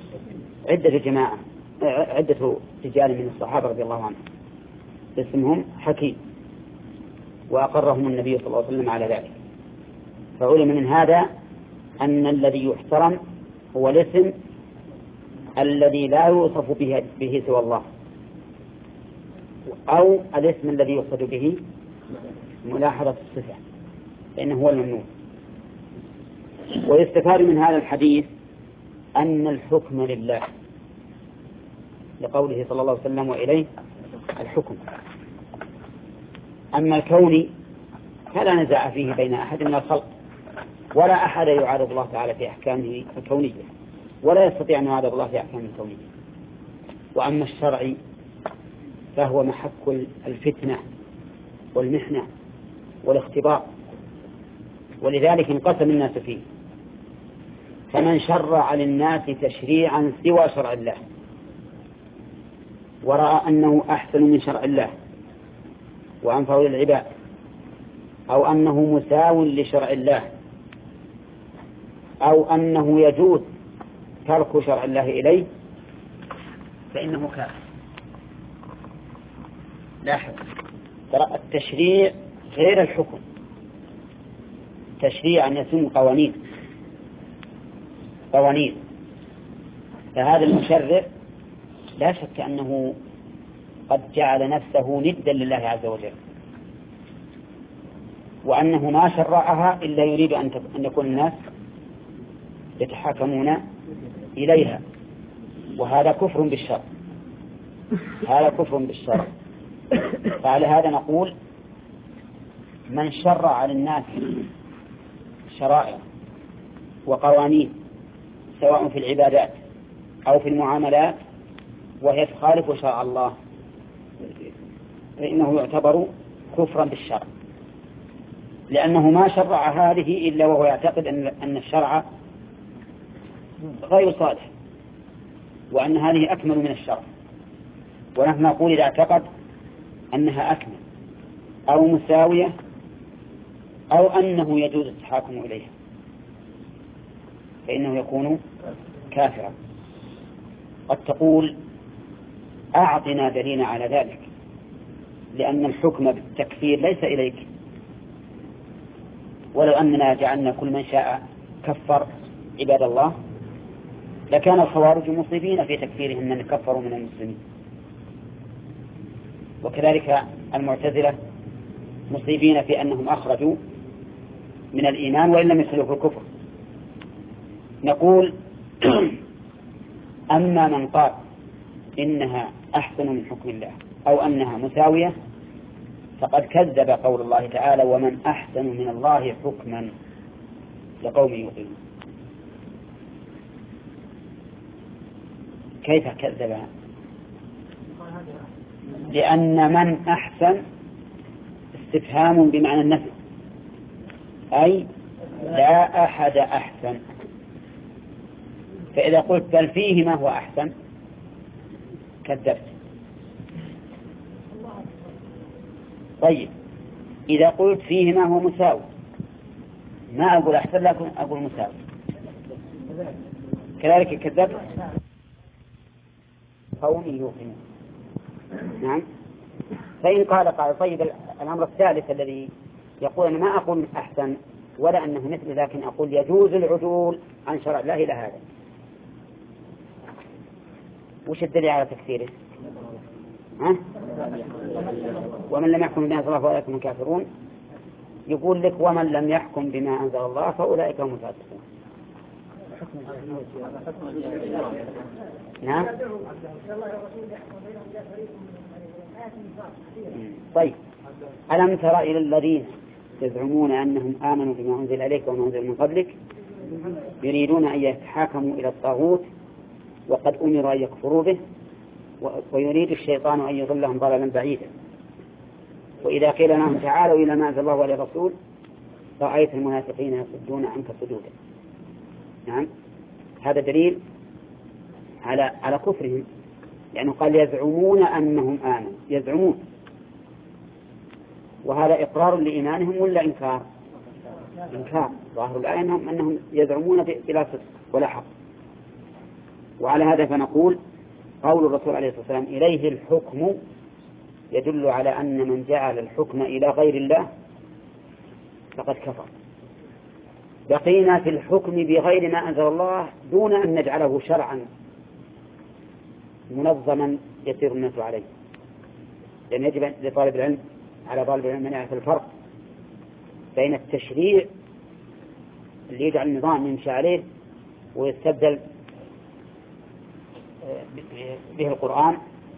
عدة رجال من الصحابة رضي الله عنهم اسمهم حكيم، وأقرهم النبي صلى الله عليه وسلم على ذلك. فعلم من هذا أن الذي يحترم هو الاسم الذي لا يوصف به سوى الله، أو الاسم الذي يقصد به ملاحظة الصفة، لأنه هو الممنوع. ويستفاد من هذا الحديث أن الحكم لله، لقوله صلى الله عليه وسلم وإليه الحكم. أما الكوني فلا نزاع فيه بين أحد من الخلق، ولا أحد يعارض الله تعالى في أحكامه الكونية، ولا يستطيع أن يعارض الله في أحكامه الكونية. وأما الشرعي فهو محك الفتنة والمحنة والاختبار، ولذلك انقسم الناس فيه. فمن شرع للناس تشريعا سوى شرع الله ورأى أنه أحسن من شرع الله وأنفع للعباد، أو أنه مساو لشرع الله، أو أنه يجوز ترك شرع الله إليه، فإنه كافر. لاحظ ترى التشريع غير الحكم. تشريع أن يسن قوانين، فهذا المشرع لا شك أنه قد جعل نفسه ندا لله عز وجل، وأنه ما شرعها إلا يريد أن يكون الناس يتحاكمون إليها، وهذا كفر بالشرع. فعلى هذا نقول من شرع للناس شرائع وقوانين سواء في العبادات أو في المعاملات وهي تخالف شرع الله فإنه يعتبر كفرا بالشرع، لأنه ما شرع هذه إلا وهو يعتقد أن الشرع غير صالح وأن هذه أكمل من الشرع. ونحن نقول إذا اعتقد أنها أكمل أو مساوية أو أنه يجوز التحاكم إليها فإنه يكون كافرا. قد تقول أعطنا دليلا على ذلك، لأن الحكم بالتكفير ليس إليك، ولو أننا جعلنا كل من شاء كفر عباد الله لكان الخوارج مصيبين في تكفيرهم من كفروا من المسلمين، وكذلك المعتزلة مصيبين في أنهم أخرجوا من الإيمان وإن لم يدخلوا في الكفر. نقول أما من قال إنها أحسن من حكم الله أو أنها مساوية فقد كذب قول الله تعالى ومن أحسن من الله حكما لقوم يوقنون. كيف كذبها؟ لأن من أحسن استفهام بمعنى النفي، أي لا أحد أحسن، فإذا قلت بل فيه ما هو أحسن كذبت. طيب إذا قلت فيه ما هو مساوي ما أقول أحسن لكن أقول مساوي كذلك كذبت قوم يوقنون. نعم. فإن قال طيب الأمر الثالث الذي يقول أنا ما أقول أحسن ولا أنه مثل، لكن أقول يجوز العدول عن شرع الله إلى هذا، وش الدليل على تكفيره؟ ومن لم يحكم بما أنزل الله فأولئك هم الكافرون. يقول لك ومن لم يحكم بما أنزل الله فأولئك هم الفاسقون. نعم. طيب ألم تر إلى الذين يزعمون أنهم آمنوا بما أنزل إليك وما أنزل من قبلك يريدون أن يتحاكموا إلى الطاغوت وقد أمروا أن يكفروا به ويريد الشيطان أن يضلهم ضلالا بعيدا. وإذا قيل لهم تعالوا إلى ما أنزل الله وإلى الرسول رأيت المنافقين يصدون عنك صدودا. نعم. هذا دليل على كفرهم، لأنه قال يزعمون أنهم آمنوا، يزعمون، وهذا إقرار لإيمانهم ولا إنكار؟ إنكار. ظاهر الآية أنهم يزعمون بلا صدق ولا حق. وعلى هذا فنقول قول الرسول عليه الصلاة والسلام إليه الحكم يدل على أن من جعل الحكم إلى غير الله فقد كفر. بقينا في الحكم بغير ما أنزل الله دون أن نجعله شرعا منظما يسير الناس عليه، لأن يجب لطالب العلم على طالب العلم أن يعرف الفرق بين التشريع اللي يجعل النظام يمشي عليه ويستبدل به القرآن،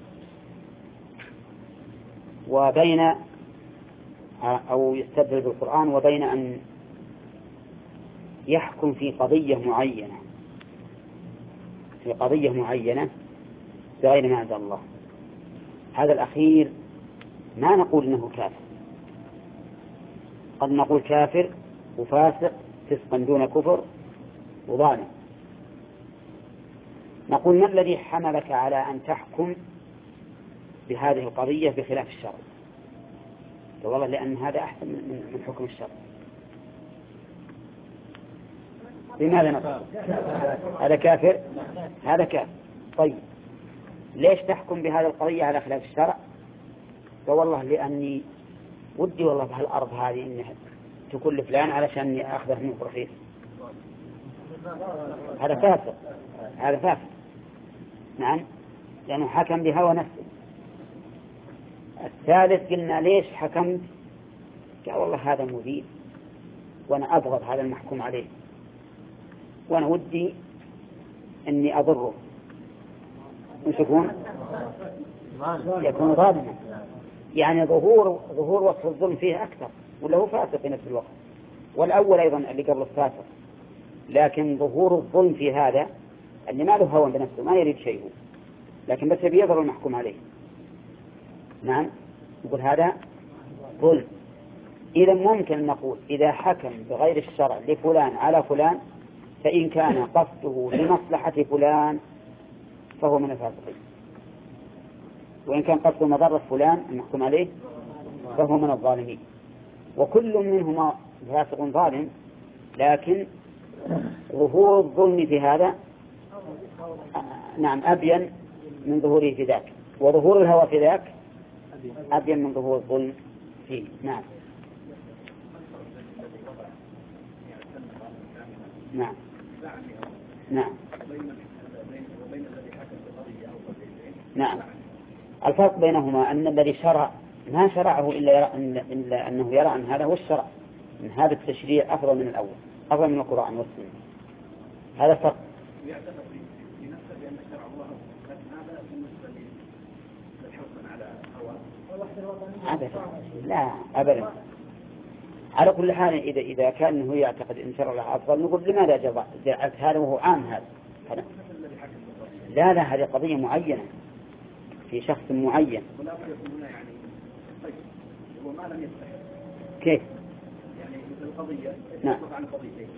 وبين أو يستبدل بالقرآن، وبين أن يحكم في قضية معينة بغير ما أنزل الله. هذا الأخير ما نقول إنه كافر، قد نقول كافر وفاسق فسقا دون كفر وظالم. نقول ما الذي حملك على أن تحكم بهذه القضية بخلاف الشرع؟ والله لأن هذا أحسن من حكم الشرع. لماذا نقول هذا كافر؟ هذا كافر. طيب ليش تحكم بهذه القضية على خلاف الشرع؟ والله لأني ودي والله بهالأرض هذه إنها تكون لفلان علشان أخذه من رخيص. هذا فاسق، هذا فاسق. نعم، لأنه حكم بهوى نفسه. الثالث قلنا ليش حكمت؟ قال والله هذا مذيب وأنا أبغض هذا المحكوم عليه وأنا ودي أني أضره. يكون ظالما، يعني ظهور وصف الظلم فيه أكثر، ولا هو فاسق في نفس الوقت، والأول أيضا اللي قبل الفاسق، لكن ظهور الظلم في هذا اللي ما له هوى بنفسه ما يريد شيء، لكن بس بيظهر المحكوم عليه. نعم، يقول هذا ظلم. إذا ممكن نقول إذا حكم بغير الشرع لفلان على فلان فإن كان قصده لمصلحة فلان فهو من الفاسقين، وإن كان قصده مضرة فلان المحكوم عليه فهو من الظالمين. وكل منهما فاسق ظالم، لكن ظهور الظلم في هذا نعم أبين من ظهوره في ذاك، وظهور الهوى في ذاك أبين من ظهور الظلم فيه. نعم نعم نعم نعم. الفرق بينهما أن الذي شرع ما شرعه إلا أنه يرى أن هذا هو الشرع، من هذا التشريع أفضل من الأول، أفضل من القرآن والسنة. هذا فرق. أبدا لا أبدا. على كل حال إذا كان هو يعتقد إن شرع له أفضل نقول لماذا جعلت هذا وهو عام هذا؟ لا هذه قضية معينة في شخص معين. كيف؟ يعني القضية نعم عن قضيتين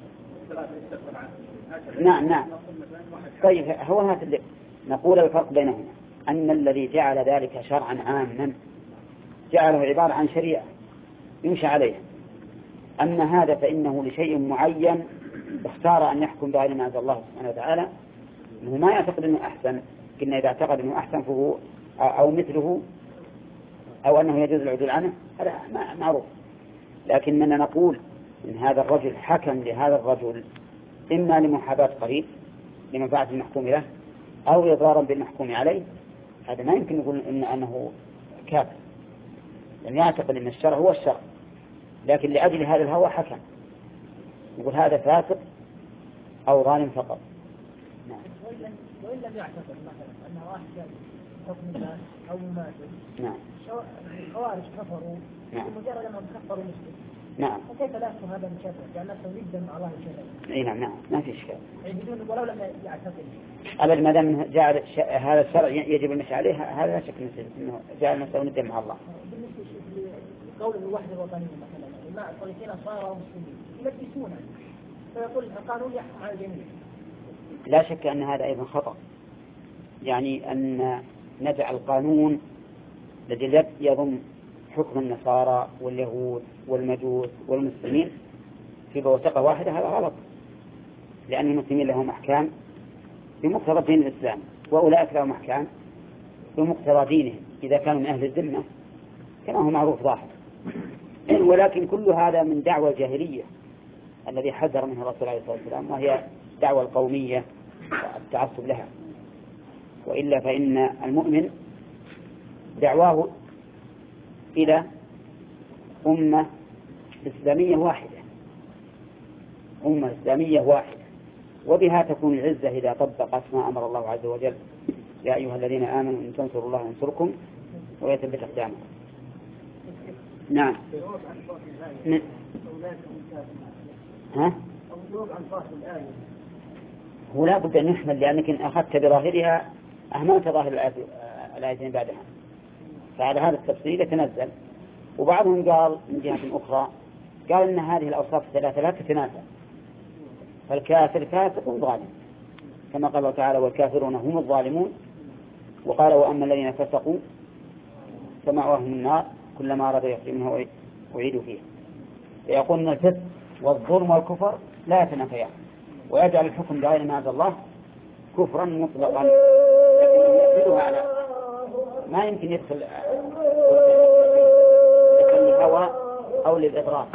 نعم. طيب هو هذا اللي نقول الفرق بينهما، أن الذي جعل ذلك شرعا عاما جعله عبارة عن شريعة يمشى عليها. أما هذا فإنه لشيء معين اختار أن يحكم بغير ما أنزل الله سبحانه وتعالى، أنه ما يعتقد أنه أحسن. كنا إذا اعتقد أنه أحسن فهو أو مثله أو أنه يجوز العدول عنه هذا معروف. لكننا نقول إن هذا الرجل حكم لهذا الرجل إما لمحاباة قريب لمنفعة المحكوم له أو إضرارا بالمحكوم عليه، هذا ما يمكن نقول أنه كافر، لأن يعتقد أن الشرع هو الشرع، لكن لأجل هذا الهوى حكم. نقول هذا فاسق أو ظالم فقط. نعم. وإن لم يعتقد مثلا أن واحد حكم الله أو مماثل. نعم. الخوارج كفروا. نعم. مجرد أنهم كفروا مسلم. نعم. فكيف لا يكون هذا مكفر؟ لأن نفسه جدا مع الله كذا. أي نعم ما في إشكال. بدون ولو لم يعتقد. أبدا ما دام جعل هذا الشرع يجب المشي عليه، هذا لا شك أنه جعل نفسه ندم مع الله. بالنسبة لقول الوحدة الوطنية مثلا، ما الفلسطينيين صاروا مسلمين يلبسونه فيقول القانون يحكم على الجميع. لا شك أن هذا أيضا خطأ، يعني أن نجعل القانون الذي يضم حكم النصارى واليهود والمجوس والمسلمين في بوتقة واحدة، هذا غلط، لأن المسلمين لهم أحكام بمقتضى دين الإسلام، وأولئك لهم أحكام بمقتضى دينهم إذا كانوا من أهل الذمة كما هو معروف ظاهر. ولكن كل هذا من دعوة الجاهلية الذي حذر منها الرسول عليه الصلاة والسلام، وهي دعوة القومية والتعصب لها. وإلا فإن المؤمن دعواه إلى أمة إسلامية واحدة، أمة إسلامية واحدة، وبها تكون العزة إذا طبقت ما أمر الله عز وجل: يا أيها الذين آمنوا إن تنصروا الله ينصركم ويثبت أقدامكم. نعم. ها؟ هو لا بد أن يحمل، لأنك إن أخذت بظاهرها أهملت ظاهر الآيتين بعدها، فعلى هذا التفصيل يتنزل. وبعضهم قال من جهة أخرى قال إن هذه الأوصاف الثلاثة لا تتنازل، فالكافر فاسق ظالم كما قال الله تعالى: والكافرون هم الظالمون. وقال: وأما الذين فسقوا فمأواهم النار كلما أرادوا يخرجوا منها أعيدوا فيها. فيقول إن الفسق والظلم والكفر لا يتنافيان، ويجعل الحكم بغير ما أنزل الله كفرا مطلقا، لكنه على ما يمكن يدخل للهوى أو للإضرار.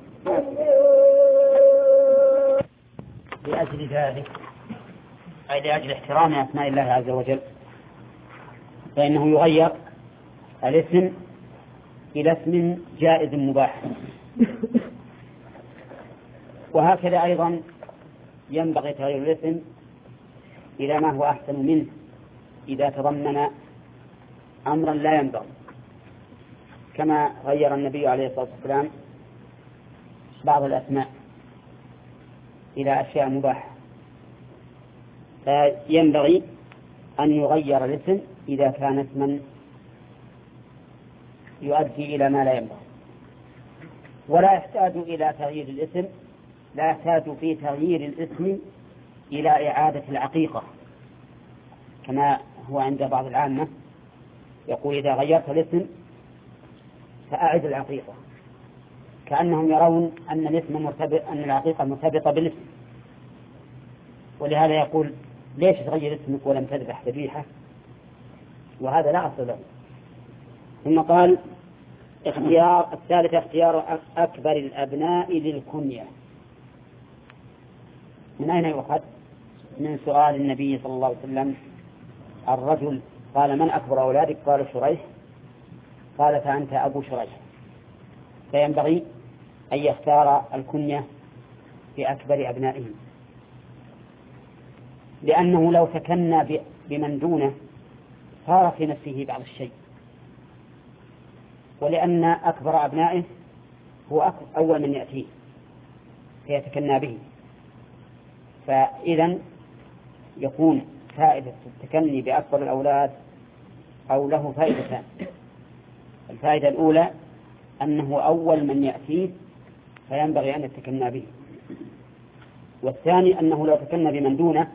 لأجل ذلك، أي لأجل احترام أسماء الله عز وجل، فإنه يغير الاسم إلى اسم جائز مباح. وهكذا أيضا ينبغي تغيير الاسم إلى ما هو أحسن منه إذا تضمن أمرا لا ينبغي، كما غير النبي عليه الصلاة والسلام بعض الأسماء إلى أشياء مباحة. فينبغي أن يغير الاسم إذا كان اسما يؤدي إلى ما لا ينبغي، ولا يحتاج إلى تغيير الاسم، لا يحتاج في تغيير الاسم إلى إعادة العقيقة، كما هو عند بعض العامة يقول: إذا غيرت الاسم فأعد العقيقة، كأنهم يرون أن الاسم مرتبط، أن العقيقة مرتبطة بالاسم، ولهذا يقول ليش تغير اسمك ولم تذبح ذبيحة؟ وهذا لا أصل له. ثم قال الثالث اختيار أكبر الأبناء للكنية. من أين يؤخذ؟ من سؤال النبي صلى الله عليه وسلم الرجل قال من أكبر أولادك؟ قال شريح. قال فأنت أبو شريح. فينبغي أن يختار الكنية في أكبر أبنائه، لأنه لو تكنى بمن دونه صار في نفسه بعض الشيء، ولأن أكبر أبنائه هو أول من يأتيه فيتكنى به. فإذا يكون فائدة التكني بأكبر الأولاد أو له فائدتان. الفائدة الأولى أنه أول من يأتيه فينبغي أن يتكنى به، والثاني أنه لو تكنى بمن دونه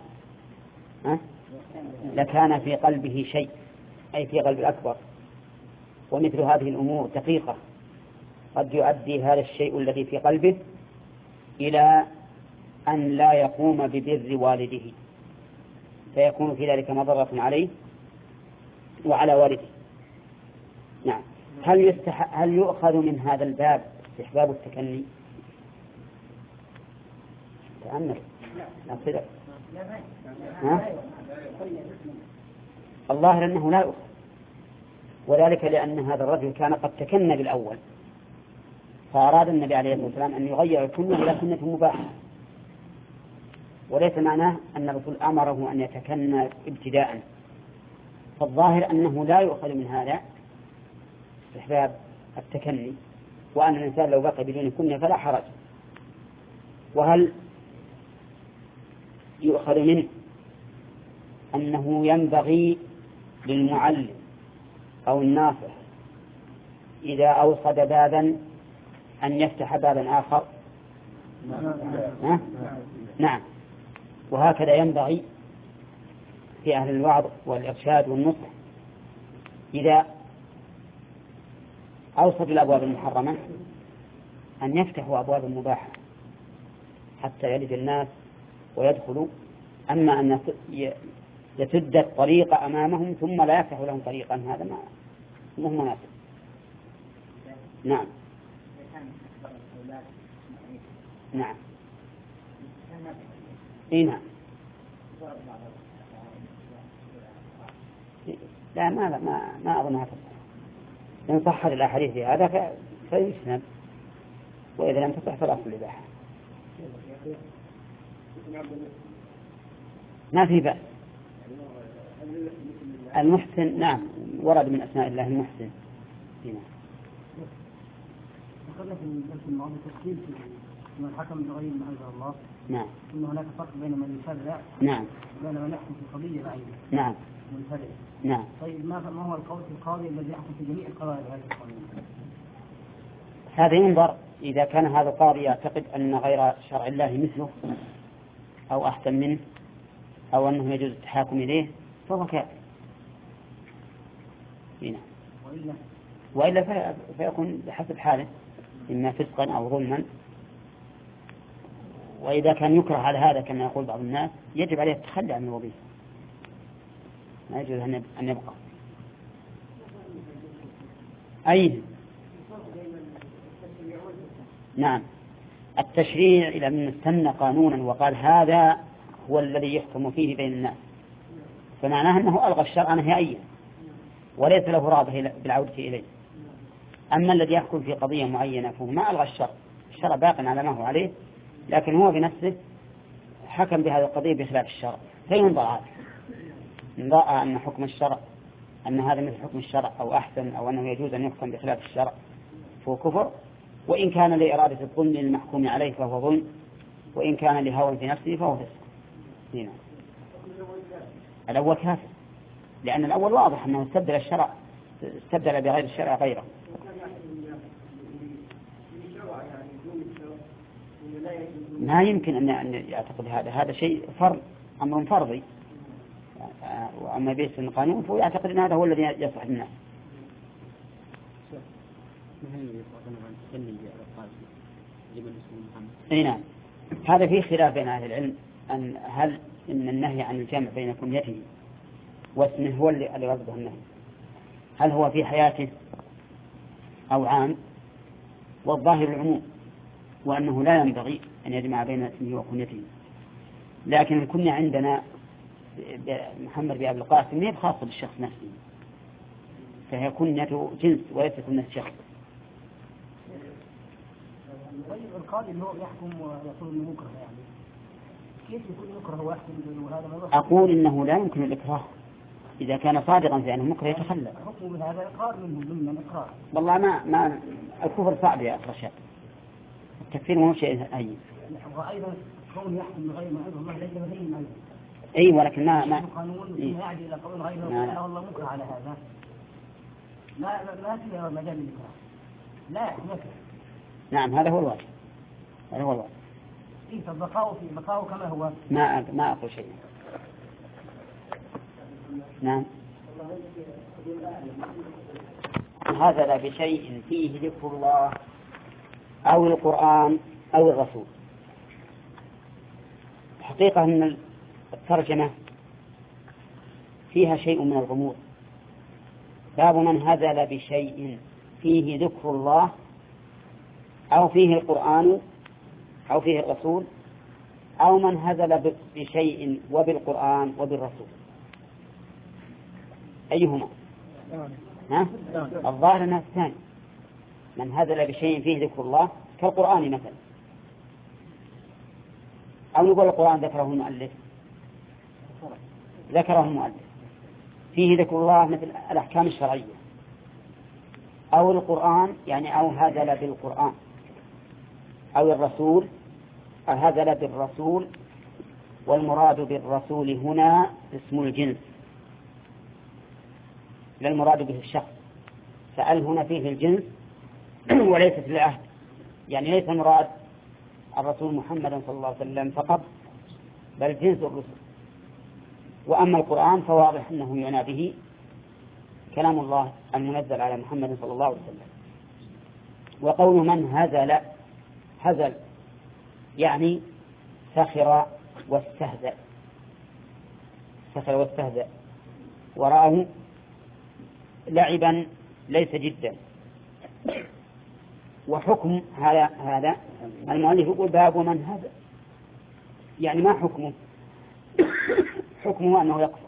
لكان في قلبه شيء، أي في قلب الأكبر. ومثل هذه الأمور دقيقة، قد يؤدي هذا الشيء الذي في قلبه إلى أن لا يقوم ببر والده، فيكون في ذلك مضرة عليه وعلى والده. نعم. هل يؤخذ من هذا الباب استحباب التكني؟ تأمل. الظاهر أنه لا يؤخذ، وذلك لأن هذا الرجل كان قد تكنى بالأول، فأراد النبي عليه الصلاة والسلام أن يغير الكنية إلى كنية مباحة، وليس معناه أن الرسول أمره أن يتكنى ابتداء. فالظاهر أنه لا يؤخذ من هذا استحباب التكني، وأن الإنسان لو بقي بدون كنية فلا حرج. وهل يؤخذ منه أنه ينبغي للمعلم أو الناصح إذا أوصد بابا أن يفتح بابا آخر؟ نعم. وهكذا ينبغي في أهل الوعظ والإرشاد والنصح إذا أوصد الأبواب المحرمة أن يفتحوا أبواب مباحة حتى يلج الناس ويدخلوا. أما أن يسد الطريق أمامهم ثم لا يفتح لهم طريقا، هذا ما هو مناسب. نعم. نعم. إيه نعم. لا ما أظنها تصح. إن صحت الأحاديث في هذا فيسند، وإذا لم تصح فالأصل الإباحة. ما في بأس. المحسن نعم ورد من أسماء الله المحسن. هنا ذكرنا في الدرس الماضي تفصيل في الحكم بغير ما أنزل الله. نعم. إن هناك فرق بين من يشرع نعم وبين من يحكم في قضية بعينة. نعم منفرد. نعم. طيب ما هو القول في القاضي الذي يحكم في جميع القضايا بهذه القانون؟ هذا ينظر إذا كان هذا القاضي يعتقد أن غير شرع الله مثله أو أحسن منه أو أنه يجوز التحاكم إليه فهو كافر. هنا. وإلا فيكون بحسب حاله، إما فسقا أو ظلما. وإذا كان يكره على هذا كما يقول بعض الناس يجب عليه التخلي عن الوظيفة، ما يجوز أن يبقى. أي نعم. التشريع إلى من استنى قانونا وقال هذا هو الذي يحكم فيه بين الناس، فمعناه أنه ألغى الشرع نهائيا وليس له رغبة بالعودة إليه. أما الذي يحكم في قضية معينة فهو ما ألغى الشرع باق على ما هو عليه، لكن هو بنفسه حكم بهذه القضية بخلاف الشرع، فينظر هذا إن رأى أن حكم الشرع أن هذا مثل حكم الشرع أو أحسن أو أنه يجوز أن يحكم بخلاف الشرع فهو كفر، وإن كان لإرادة الظلم للمحكوم عليه فهو ظلم، وإن كان لهوى في نفسه فهو فسق. هنا الأول كافر، لأن الأول واضح أنه استبدل الشرع، استبدل بغير الشرع غيره. ما يمكن أن يعتقد هذا شيء فرض، أمر فرضي. وأما بيس القانون فهو يعتقد أن هذا هو الذي يصلح الناس. ما هي يقولون عن التكني على القاضي؟ لمن اسمه محمد. اي نعم. هذا فيه خلاف بين أهل العلم أن هل إن النهي عن الجمع بين كنيته واسمه هو اللي غضبه النهي، هل هو في حياته أو عام؟ والظاهر العموم، وأنه لا ينبغي أن يجمع بين اسمه وكنيته. لكن الكنية عندنا محمد بن عبد القاسم ما هي خاصة بالشخص نفسه، فهي كنية جنس وليست كنية شخص. طيب القاضي اللي هو يحكم ويقول انه مكره، يعني كيف يكون مكره ويحكم وهذا ما يحكم؟ أقول إنه لا يمكن الإكراه إذا كان صادقا في أنه مكره يتخلى. حكم هذا إقرار منه ضمن إقرار. والله ما الكفر صعب يا أخي رشاد، التكفير مو شيء هين. وأيضا كون يحكم بغير ما أنزل الله ليس بهين أيضا. أي ولكن ما قانون يعدي إلى قول غيره وقال الله مكره على هذا. ما فيه مجال للإكراه. لا يكره. نعم هذا هو الواجب. هذا هو الواجب. إيه فالبقاء في بقاء كما هو. ما أقول شيء. نعم. هذا لا بشيء فيه ذكر الله أو القرآن أو الرسول. حقيقة أن الترجمة فيها شيء من الغموض. باب من هزل بشيء فيه ذكر الله أو فيه القرآن أو فيه الرسول، أو من هزل بشيء وبالقرآن وبالرسول، أيهما؟ الظاهر أنها الثاني. من هزل بشيء فيه ذكر الله كالقرآن مثلا، أو نقول القرآن ذكره المؤلف فيه ذكر الله مثل الأحكام الشرعية، أو القرآن يعني أو هزل بالقرآن، أو الرسول هزل بالرسول، والمراد بالرسول هنا اسم الجنس لا المراد به الشخص، فأل هنا فيه الجنس وليست العهد، يعني ليس مراد الرسول محمد صلى الله عليه وسلم فقط بل جنس الرسل. وأما القرآن فواضح أنه يعنى به كلام الله المنزل على محمد صلى الله عليه وسلم. وقول من هزل يعني سخر واستهزأ ورآه لعبا ليس جدا. وحكم هذا المؤلف يقول باب من هزل، يعني ما حكمه؟ حكمه أنه يكفر،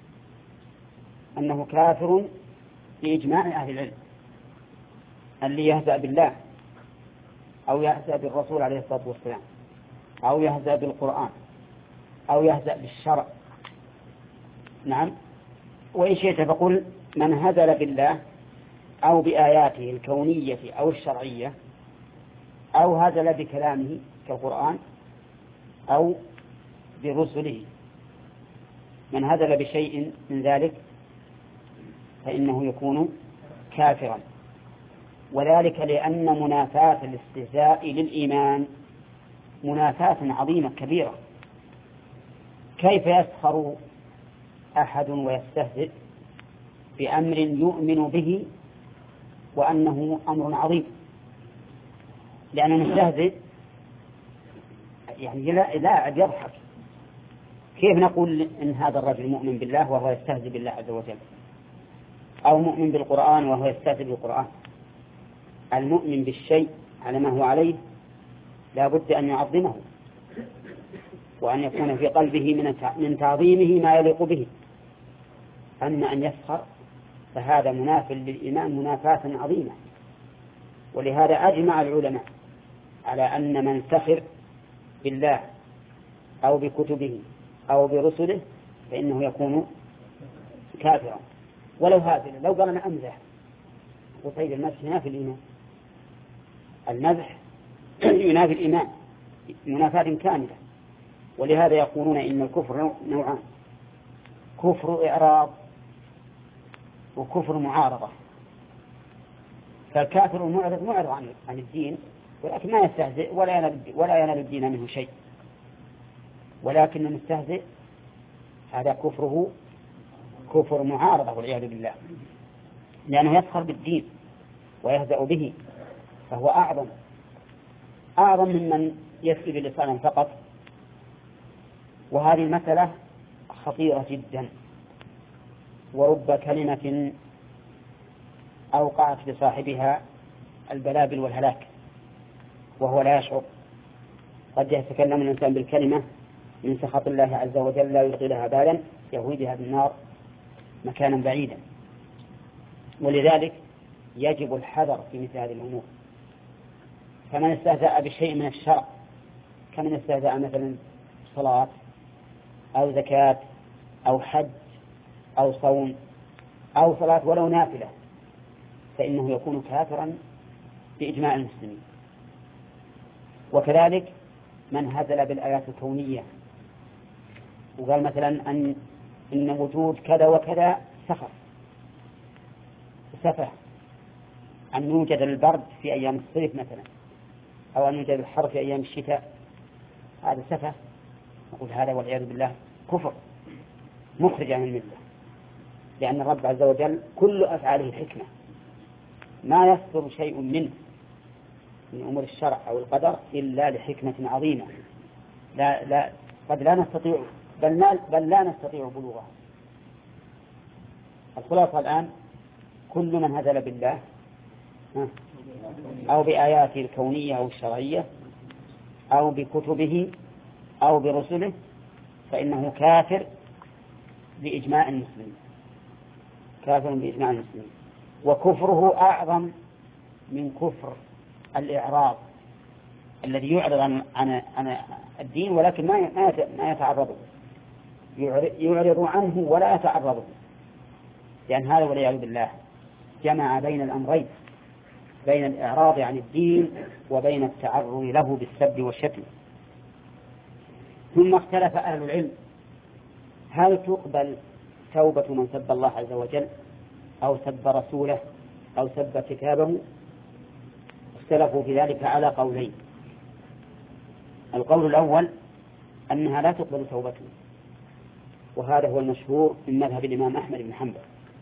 أنه كافر بإجماع أهل العلم. اللي يهزأ بالله أو يهزأ بالرسول عليه الصلاة والسلام أو يهزأ بالقرآن أو يهزأ بالشرع، نعم، وإن شئت فقل من هزل بالله أو بآياته الكونية أو الشرعية، أو هزل بكلامه كالقرآن أو برسله. من هزل بشيء من ذلك فإنه يكون كافرا، وذلك لأن منافاة الاستهزاء للإيمان منافاة عظيمة كبيرة. كيف يسخر أحد ويستهزئ بأمر يؤمن به وأنه أمر عظيم؟ لأن المستهزئ يعني لا يضحك. كيف نقول إن هذا الرجل مؤمن بالله وهو يستهزئ بالله عز وجل، أو مؤمن بالقرآن وهو يستهزئ بالقرآن؟ المؤمن بالشيء على ما هو عليه لا بد أن يعظمه وأن يكون في قلبه من تعظيمه ما يليق به. أما أن يسخر فهذا مناف للإيمان منافاة عظيمة. ولهذا أجمع العلماء على أن من سخر بالله أو بكتبه أو برسله فإنه يكون كافرا. ولو هذا لو قال أنا أمزح وصيد المزح ينافي الإيمان، المزح ينافي الإيمان منافاة كاملة. ولهذا يقولون إن الكفر نوعان: كفر إعراض وكفر معارضة. فالكافر المعرض معرض عن الدين ولكن ما يستهزئ ولا ينال الدين منه شيء، ولكن المستهزئ هذا كفره كفر معارضة والعياذ بالله، لأنه يسخر بالدين ويهزأ به فهو أعظم. أعظم ممن يسجد لصنم فقط. وهذه المسألة خطيرة جدا، ورب كلمة أوقعت لصاحبها البلابل والهلاك وهو لا يشعر. قد يتكلم الإنسان بالكلمة من سخط الله عز وجل لا يلقي لها بالا يهوي بها بالنار مكانا بعيدا. ولذلك يجب الحذر في مثل هذه الأمور. فمن استهزأ بشيء من الشرع كمن استهزأ مثلا صلاة أو زكاة أو حج أو صوم أو صلاة ولو نافلة فإنه يكون كافرا بإجماع المسلمين. وكذلك من هزل بالآيات الكونية وقال مثلا إن وجود كذا وكذا سفه، أن يوجد البرد في أيام الصيف مثلا أو أن يوجد الحر في أيام الشتاء، هذا سفه. نقول هذا والعياذ بالله كفر مخرج عن الملة، لأن الرب عز وجل كل أفعاله الحكمة، ما يصدر شيء منه من أمور الشرع أو القدر إلا لحكمة عظيمة قد لا نستطيع بل لا نستطيع بلوغها. الخلاصة الآن كل من هزل بالله أو بآياته الكونية أو الشرعية أو بكتبه أو برسله فإنه كافر بإجماع المسلمين، كافر بإجماع المسلمين. وكفره أعظم من كفر الإعراض الذي يعرض عن الدين ولكن ما يتعرض، يعرض عنه ولا يتعرض، لأن هذا والعياذ بالله جمع بين الأمرين، بين الإعراض عن الدين وبين التعرض له بالسب والشتم. ثم اختلف أهل العلم هل تقبل توبة من سب الله عز وجل أو سب رسوله أو سب كتابه؟ اختلفوا في ذلك على قولين. القول الأول أنها لا تقبل توبته، وهذا هو المشهور من مذهب الإمام أحمد بن حنبل،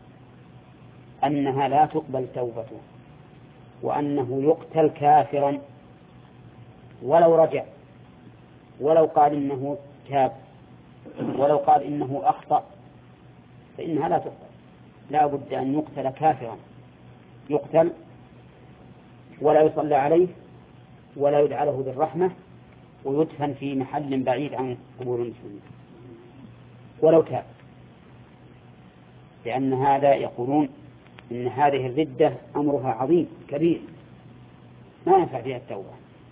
أنها لا تقبل توبته وأنه يقتل كافرا ولو رجع، ولو قال إنه تاب، ولو قال إنه أخطأ، فإنها لا تقبل. لا بد أن يقتل كافرا، يقتل ولا يصلى عليه ولا يدعى له بالرحمة ويدفن في محل بعيد عن قبور المسلمين ولو تاب، لأن هذا يقولون إن هذه الردة أمرها عظيم كبير ما ينفع فيها التوبة.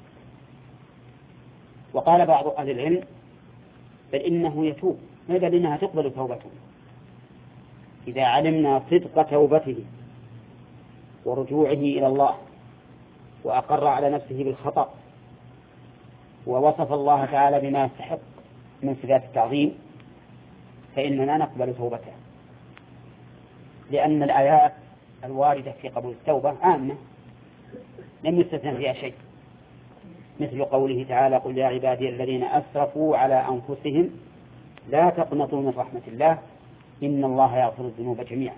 وقال بعض أهل العلم بل إنه يتوب، بل إنها تقبل توبته إذا علمنا صدق توبته ورجوعه إلى الله وأقر على نفسه بالخطأ ووصف الله تعالى بما يستحق من صفات التعظيم فإننا نقبل توبته، لأن الآيات الواردة في قبول التوبة عامة لم يستثنى فيها شيء، مثل قوله تعالى قل يا عبادي الذين أسرفوا على أنفسهم لا تقنطوا من رحمة الله إن الله يغفر الذنوب جميعا.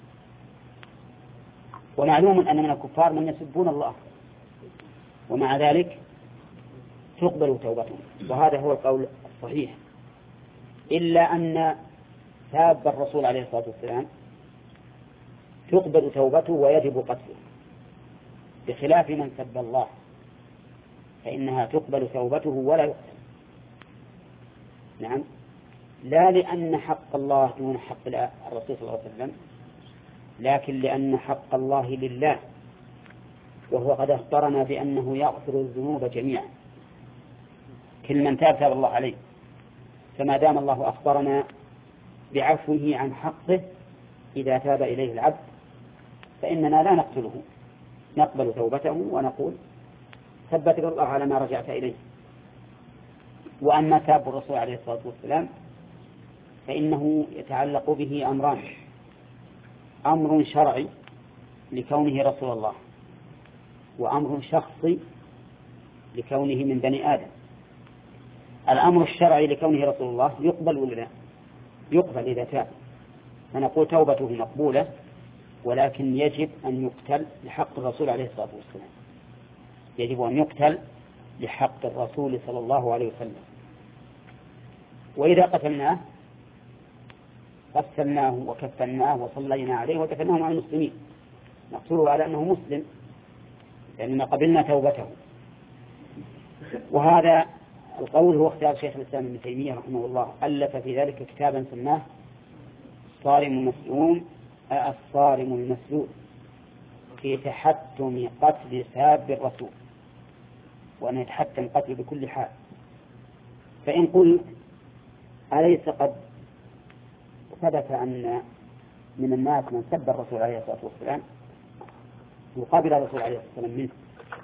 ومعلوم أن من الكفار من يسبون الله ومع ذلك تقبل توبتهم، وهذا هو القول الصحيح، إلا أن ساب الرسول عليه الصلاة والسلام تقبل توبته ويجب قتله، بخلاف من سب الله فإنها تقبل توبته ولا يقتل. نعم، لا لأن حق الله دون حق الرسول صلى الله عليه وسلم، لكن لأن حق الله لله، وهو قد أخبرنا بأنه يغفر الذنوب جميعا، كل من تاب الله عليه، فما دام الله أخبرنا بعفوه عن حقه إذا تاب إليه العبد فإننا لا نقتله، نقبل توبته ونقول ثبتك الله على ما رجعت إليه. وأما تاب الرسول عليه الصلاة والسلام فإنه يتعلق به أمران: أمر شرعي لكونه رسول الله، وأمر شخصي لكونه من بني آدم. الأمر الشرعي لكونه رسول الله يقبل ولا لا؟ يقبل إذا تاب، فنقول توبته مقبولة، ولكن يجب أن يقتل لحق الرسول عليه الصلاة والسلام، يجب أن يقتل لحق الرسول صلى الله عليه وسلم. وإذا قتلناه قتلناه وكفناه وصلينا عليه ودفناه مع المسلمين، نقتله على أنه مسلم لأننا قبلنا توبته. وهذا القول هو اختيار شيخ الإسلام ابن تيمية رحمه الله، ألف في ذلك كتابا سماه الصارم المسلول في تحتم قتل ساب الرسول، وأن يتحتم قتل بكل حال. فإن قلت أليس قد ثبت أن من الناس من سب الرسول عليه الصلاة والسلام وقبل الرسول عليه الصلاة والسلام منه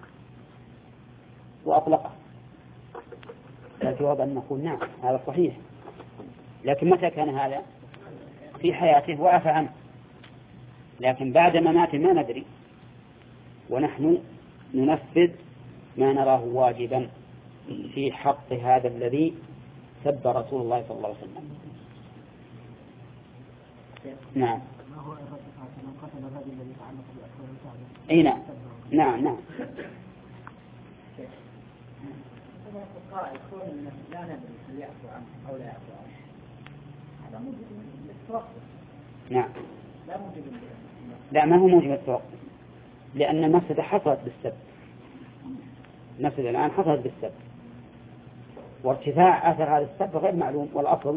وأطلقه؟ الجواب أن نقول نعم هذا صحيح، لكن متى كان هذا؟ في حياته وعفى عنه، لكن بعد مماته ما ندري، ونحن ننفذ ما نراه واجبا في حق هذا الذي سب رسول الله صلى الله عليه وسلم. نعم. ما هو الرد من قتل الرجل الذي تعلق بأسفل الكعبة؟ أي نعم. نعم. القائل كون أنه لا ندري هل يعفو عنه أو لا يعفو عنه هذا موجب للتوقف. نعم. لا موجب لا، ما هو موجب للتوقف، لأن المفسدة حصلت بالسب. المفسدة الآن حصلت بالسب، وارتفاع أثر هذا السب غير معلوم، والأصل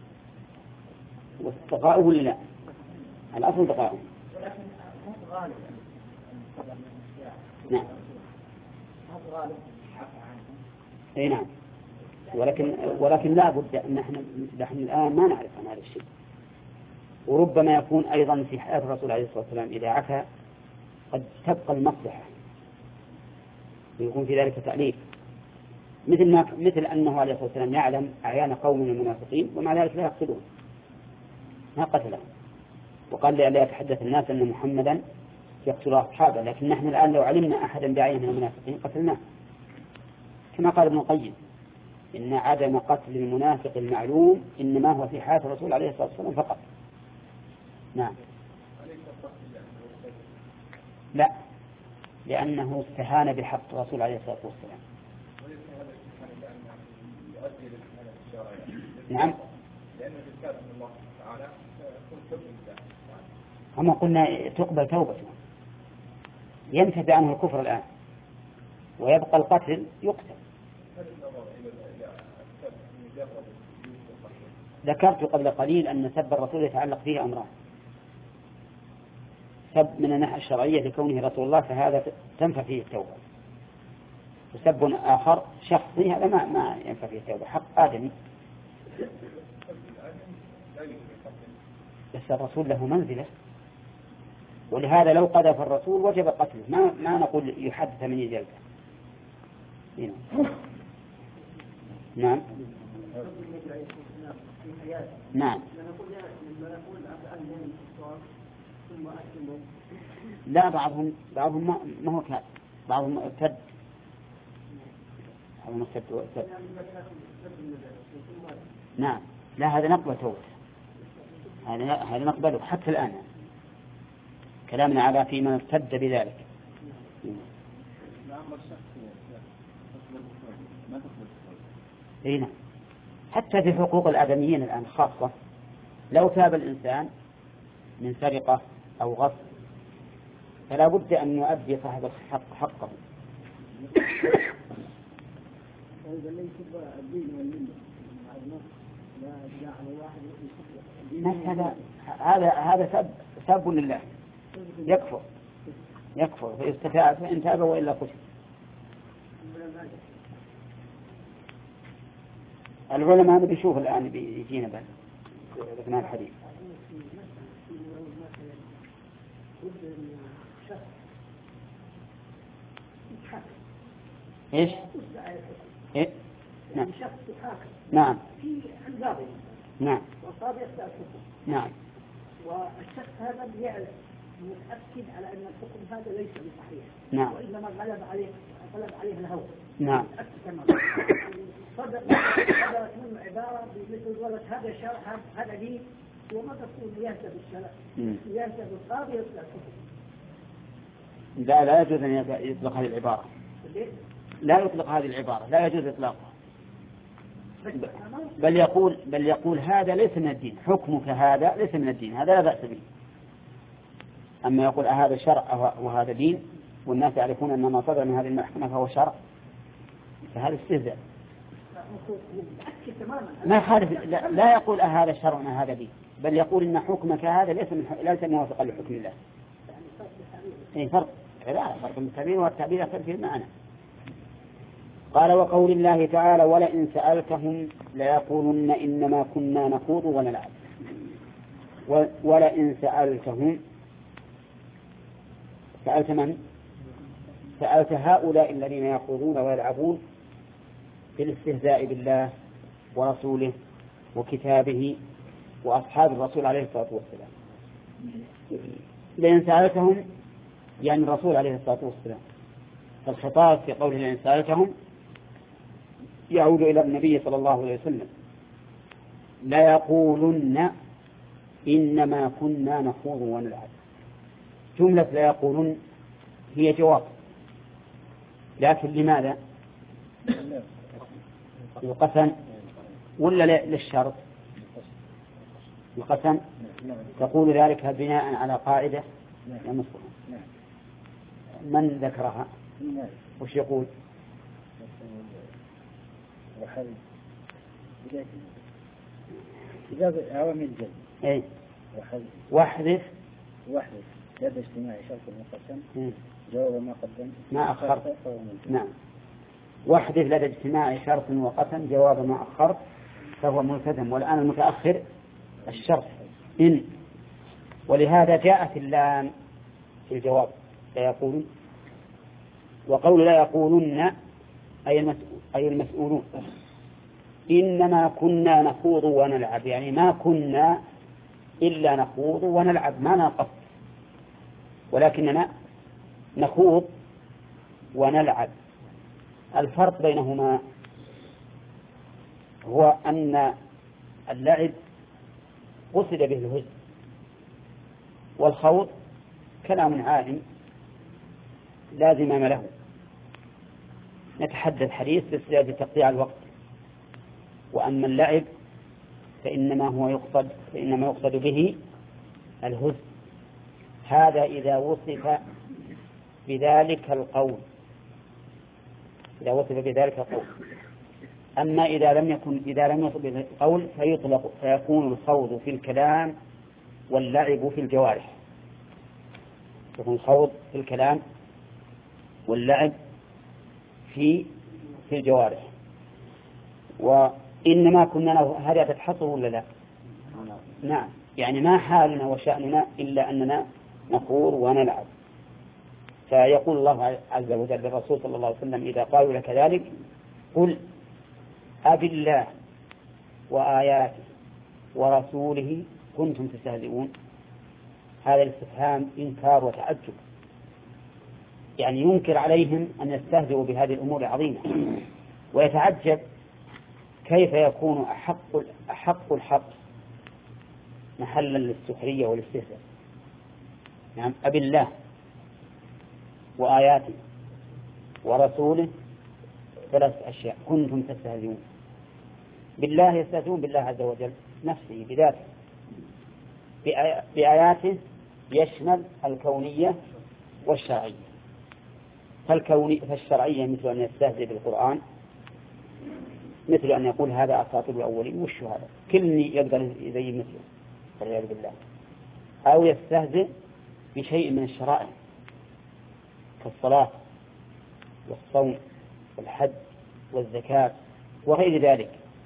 بقاؤه ولا لا؟ الأصل بقاؤه. ولكن مو غالب. نعم. مو غالب عفى عنه. اي نعم، ولكن لا بد ان نحن الان ما نعرف عن هذا الشيء، وربما يكون ايضا في حياة الرسول عليه الصلاة والسلام اذا عفا قد تبقى المصلحة ويكون في ذلك تأليف، مثل انه عليه الصلاة والسلام يعلم اعيان قوم من المنافقين ومع ذلك لا يقتلون، ما قتلهم، وقال لا يتحدث الناس ان محمدا يقتل اصحابه، لكن نحن الان لو علمنا احدا بعينه من المنافقين قتلناه، كما قال ابن القيم إن عدم قتل المنافق المعلوم إنما هو في حياة الرسول عليه الصلاة والسلام فقط. نعم. لا، لأنه استهان بحق الرسول عليه الصلاة والسلام. نعم. أما قلنا تقبل توبته، ينتفي عنه الكفر الآن ويبقى القتل يقتل. ذكرت قبل قليل أن سب الرسول يتعلق فيه أمران: سب من الناحية الشرعية لكونه رسول الله فهذا تنفع فيه التوبة، وسب آخر شخصي هذا ما ينفع فيه التوبة، حق آدمي. بس الرسول له منزلة، ولهذا لو قذف الرسول وجب قتله، ما نقول يحد 80 جلدة. نعم. نعم. لا، بعضهم ما هو كافر، بعضهم ارتد. نعم. لا، هذا نقبل توبة، هذا نقبله حتى الآن، كلامنا على في من ارتد بذلك. نعم. حتى في حقوق الآدميين الآن خاصة، لو تاب الإنسان من سرقة أو غصب فلا بد أن يؤدي صاحب الحق حقه. هذا سب لله، يكفر فإن تاب وإلا قتل. العلماء هذا بيشوف الآن بيجينا بعد ذكرنا الحديث. إيش؟ إيه؟ نعم. نعم. في القاضي. نعم. والقاضي يفتح الحكم. نعم. والشخص هذا يعرف متأكد على أن الحكم هذا ليس بصحيح. نعم. وإنما غلب عليه الهوى. نعم. صدرت منه عبارة بمثل ولد هذا شرع هذا دين، وما تكون يهتف الشرع يهتف القاضي يطلع الحكم. لا يجوز أن يطلق هذه العبارة. لا يطلق هذه العبارة، لا يجوز إطلاقها، بل يقول هذا ليس من الدين، حكمك هذا ليس من الدين، هذا لا بأس به. أما يقول هذا شرع وهذا دين والناس يعرفون أن ما صدر من هذه المحكمة فهو شرع، فهذا استهزاء. ما خالف، لا يقول هذا شرع وهذا دين، بل يقول إن حكمك هذا ليس موافقا لحكم الله. أي فرق التعبير والتعبير يختلف في المعنى. قال وقول الله تعالى ولئن سألتهم ليقولن إنما كنا نخوض ونلعب. ولئن سألتهم، سألت من؟ سألت هؤلاء الذين يخوضون ويلعبون في الاستهزاء بالله ورسوله وكتابه وأصحاب الرسول عليه الصلاة والسلام. لئن سألتهم يعني الرسول عليه الصلاة والسلام، فالخطاب في قوله لئن سألتهم يعود إلى النبي صلى الله عليه وسلم. لا يقولن إنما كنا نخوض ونلعب. جملة لا يقولن هي جواب، لكن لماذا؟ القسم ولا للشرط؟ القسم. تقول ذلك بناء على قاعدة يا مصطفى. من ذكرها؟ وش يقول؟ عوامل الجد. اي واحذف يد اجتماع شرط المقسم جواب ما قدم ما أخرت. نعم، واحذف لدى اجتماع شرط وقسم جواب ما أخرت فهو ملتزم. والآن المتأخر الشرط إن، ولهذا جاءت اللام في الجواب لا يقولون. وقول لا يقولون أي المسؤولون إنما كنا نخوض ونلعب، يعني ما كنا إلا نخوض ونلعب، ما نقص، ولكننا نخوض ونلعب. الفرق بينهما هو أن اللعب قصد به الهزء، والخوض كلام عام لا زمام له، نتحدث حديث باستعداد تقطيع الوقت. وأما اللعب فإنما يقصد به الهزء، هذا إذا وصف بذلك القول، أما إذا لم يوصف بالقول فيكون الخوض في الكلام واللعب في الجوارح. يكون الخوض في الكلام واللعب في الجوارح. وإنما كنا هذا تتحصر ولا لا؟ نعم، يعني ما حالنا وشأننا إلا أننا نخوض ونلعب. فيقول الله عز وجل للرسول صلى الله عليه وسلم إذا قالوا لك ذلك قل أبي الله وآياته ورسوله كنتم تستهزئون. هذا الاستفهام إنكار وتعجب، يعني ينكر عليهم أن يستهزئوا بهذه الأمور العظيمة، ويتعجب كيف يكون أحق الحق محلا للسخرية والاستهزاء. نعم، أبي الله وآياته ورسوله ثلاث أشياء كنتم تستهزئون. بالله يستهزئون بالله عز وجل نفسه بذاته، بآياته يشمل الكونية والشرعية. فالشرعية مثل أن يستهزئ بالقرآن، مثل أن يقول هذا أساطير الأولين وش هذا، كلني يقدر يزين مثله والعياذ بالله. أو يستهزئ بشيء من الشرائع كالصلاة والصوم والحج والزكاة وغير ذلك.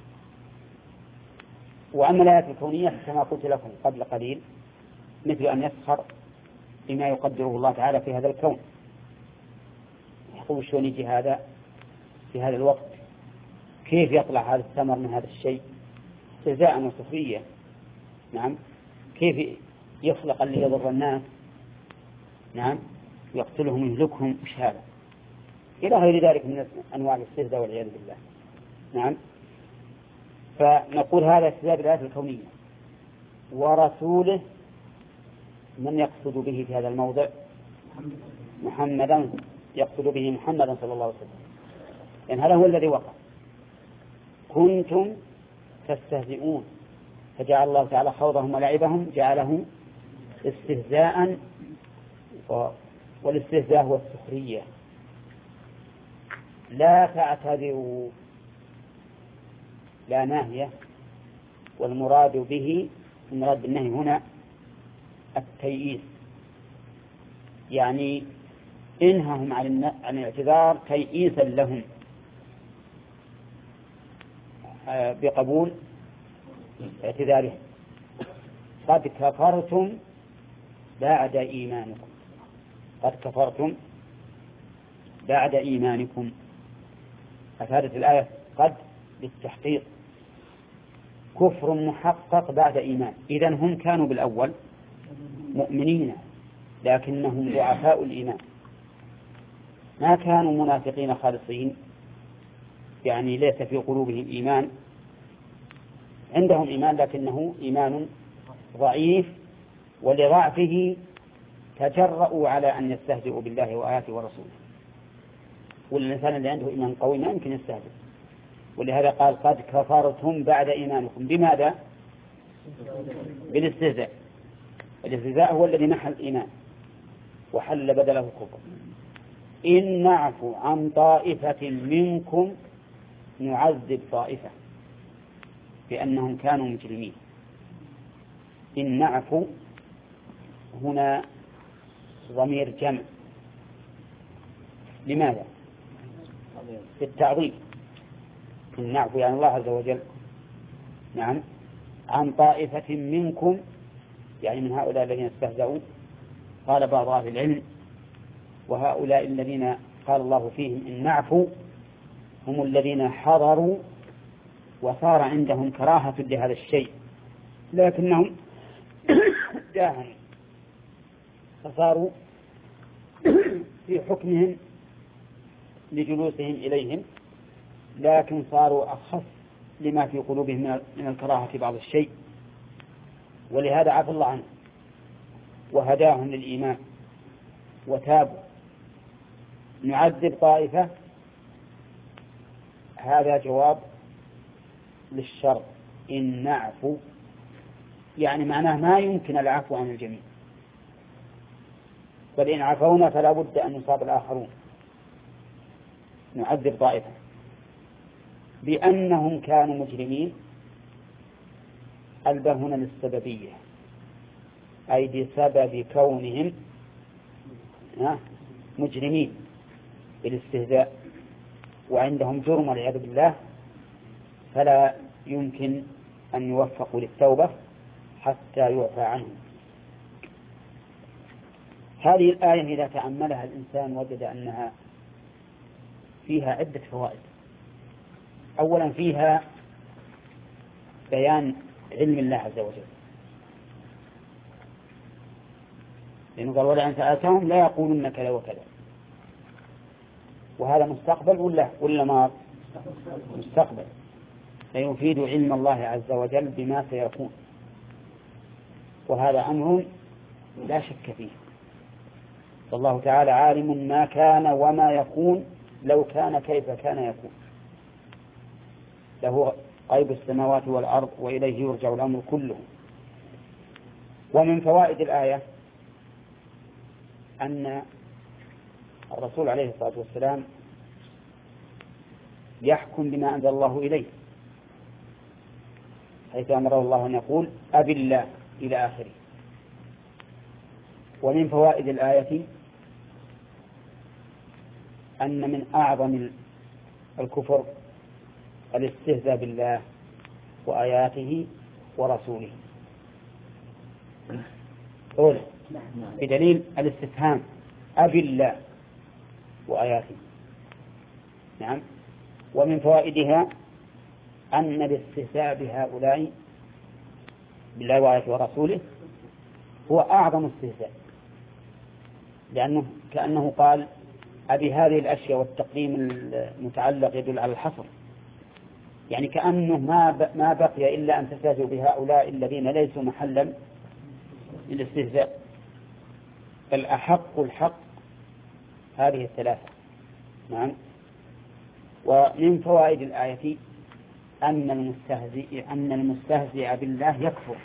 وأما الآيات الكونية كما قلت لكم قبل قليل، مثل أن يسخر بما يقدره الله تعالى في هذا الكون، يقول شلون يجي هذا في هذا الوقت، كيف يطلع هذا الثمر من هذا الشيء، استهزاء وسخرية. نعم، كيف يخلق اللي يضر الناس، نعم، يقتلهم يهلكهم، وش هذا، إلى غير ذلك من أنواع الاستهزاء والعياذ بالله. نعم، فنقول هذا استهزاء بالآيات الكونية. ورسوله من يقصد به في هذا الموضع؟ محمدا، يقصد به محمدا صلى الله عليه وسلم. يعني هذا هو الذي وقع. كنتم تستهزئون، فجعل الله تعالى خوضهم ولعبهم جعله استهزاء، والاستهزاء هو السخرية. لا تعتذروا، لا ناهية، والمراد به المراد بالنهي هنا التيئيس، يعني انههم عن الاعتذار تيئيسا لهم بقبول اعتذارهم. قد كفرتم بعد إيمانكم، قد كفرتم بعد إيمانكم. أفادت الآية قد بالتحقيق، كفر محقق بعد إيمان. إذن هم كانوا بالأول مؤمنين لكنهم ضعفاء الإيمان، ما كانوا منافقين خالصين، يعني ليس في قلوبهم إيمان، عندهم إيمان لكنه إيمان ضعيف، ولضعفه تجرؤوا على أن يستهزئوا بالله وآياته ورسوله. والإنسان اللي عنده إيمان قوي ما يمكن يستهزئ، ولهذا قال قد كفرتم بعد إيمانكم. بماذا؟ بالاستهزاء. الاستهزاء هو الذي محل الإيمان وحل بدله الكفر. إن نعفو عن طائفة منكم نعذب طائفة بأنهم كانوا مجرمين. إن نعفو هنا ضمير جمع، لماذا؟ بالتعظيم. إن نعفو يعني الله عز وجل، نعم، عن طائفة منكم يعني من هؤلاء الذين استهزأوا. قال بعض أهل العلم وهؤلاء الذين قال الله فيهم إن نعفو هم الذين حضروا وصار عندهم كراهة لهذا الشيء لكنهم جاهلوا، فصاروا في حكمهم لجلوسهم إليهم، لكن صاروا أخف لما في قلوبهم من الكراهة في بعض الشيء، ولهذا عفى الله عنه وهداهم للإيمان وتابوا. نعذب طائفة هذا جواب للشر. إن نعفو يعني معناه ما يمكن العفو عن الجميع، بل إن عفونا فلا بد أن يصاب الآخرون. نعذب طائفة بأنهم كانوا مجرمين، البه هنا للسببية، أي بسبب كونهم مجرمين بالاستهزاء وعندهم جرم والعياذ بالله، فلا يمكن أن يوفقوا للتوبة حتى يعفى عنهم. هذه الآية إذا تأملها الإنسان وجد أنها فيها عدة فوائد. أولا فيها بيان علم الله عز وجل، لأنه قال ولئن سألتهم لا يقولن كذا وكذا، وهذا مستقبل ولا ما مستقبل، فيفيد علم الله عز وجل بما سيكون، وهذا أمر لا شك فيه. والله تعالى عالم ما كان وما يكون، لو كان كيف كان يكون، له غيب السماوات والأرض وإليه يرجع الأمر كله. ومن فوائد الآية أن الرسول عليه الصلاة والسلام يحكم بما أنزل الله إليه، حيث أمره الله أن يقول أبي الله إلى آخره. ومن فوائد الآية أن من أعظم الكفر الاستهزاء بالله وآياته ورسوله، أولا بدليل الاستفهام أبي الله وآياته. نعم. ومن فوائدها أن الاستهزاء بهؤلاء بالله وآياته ورسوله هو أعظم استهزاء، لأنه كأنه قال أبي هذه الأشياء، والتقديم المتعلق يدل على الحصر، يعني كأنه ما بقي إلا أن تستهزئوا بهؤلاء الذين ليسوا محلا للاستهزاء، بل أحق الحق هذه الثلاثة. نعم. ومن فوائد الآية أن المستهزئ بالله يكفر.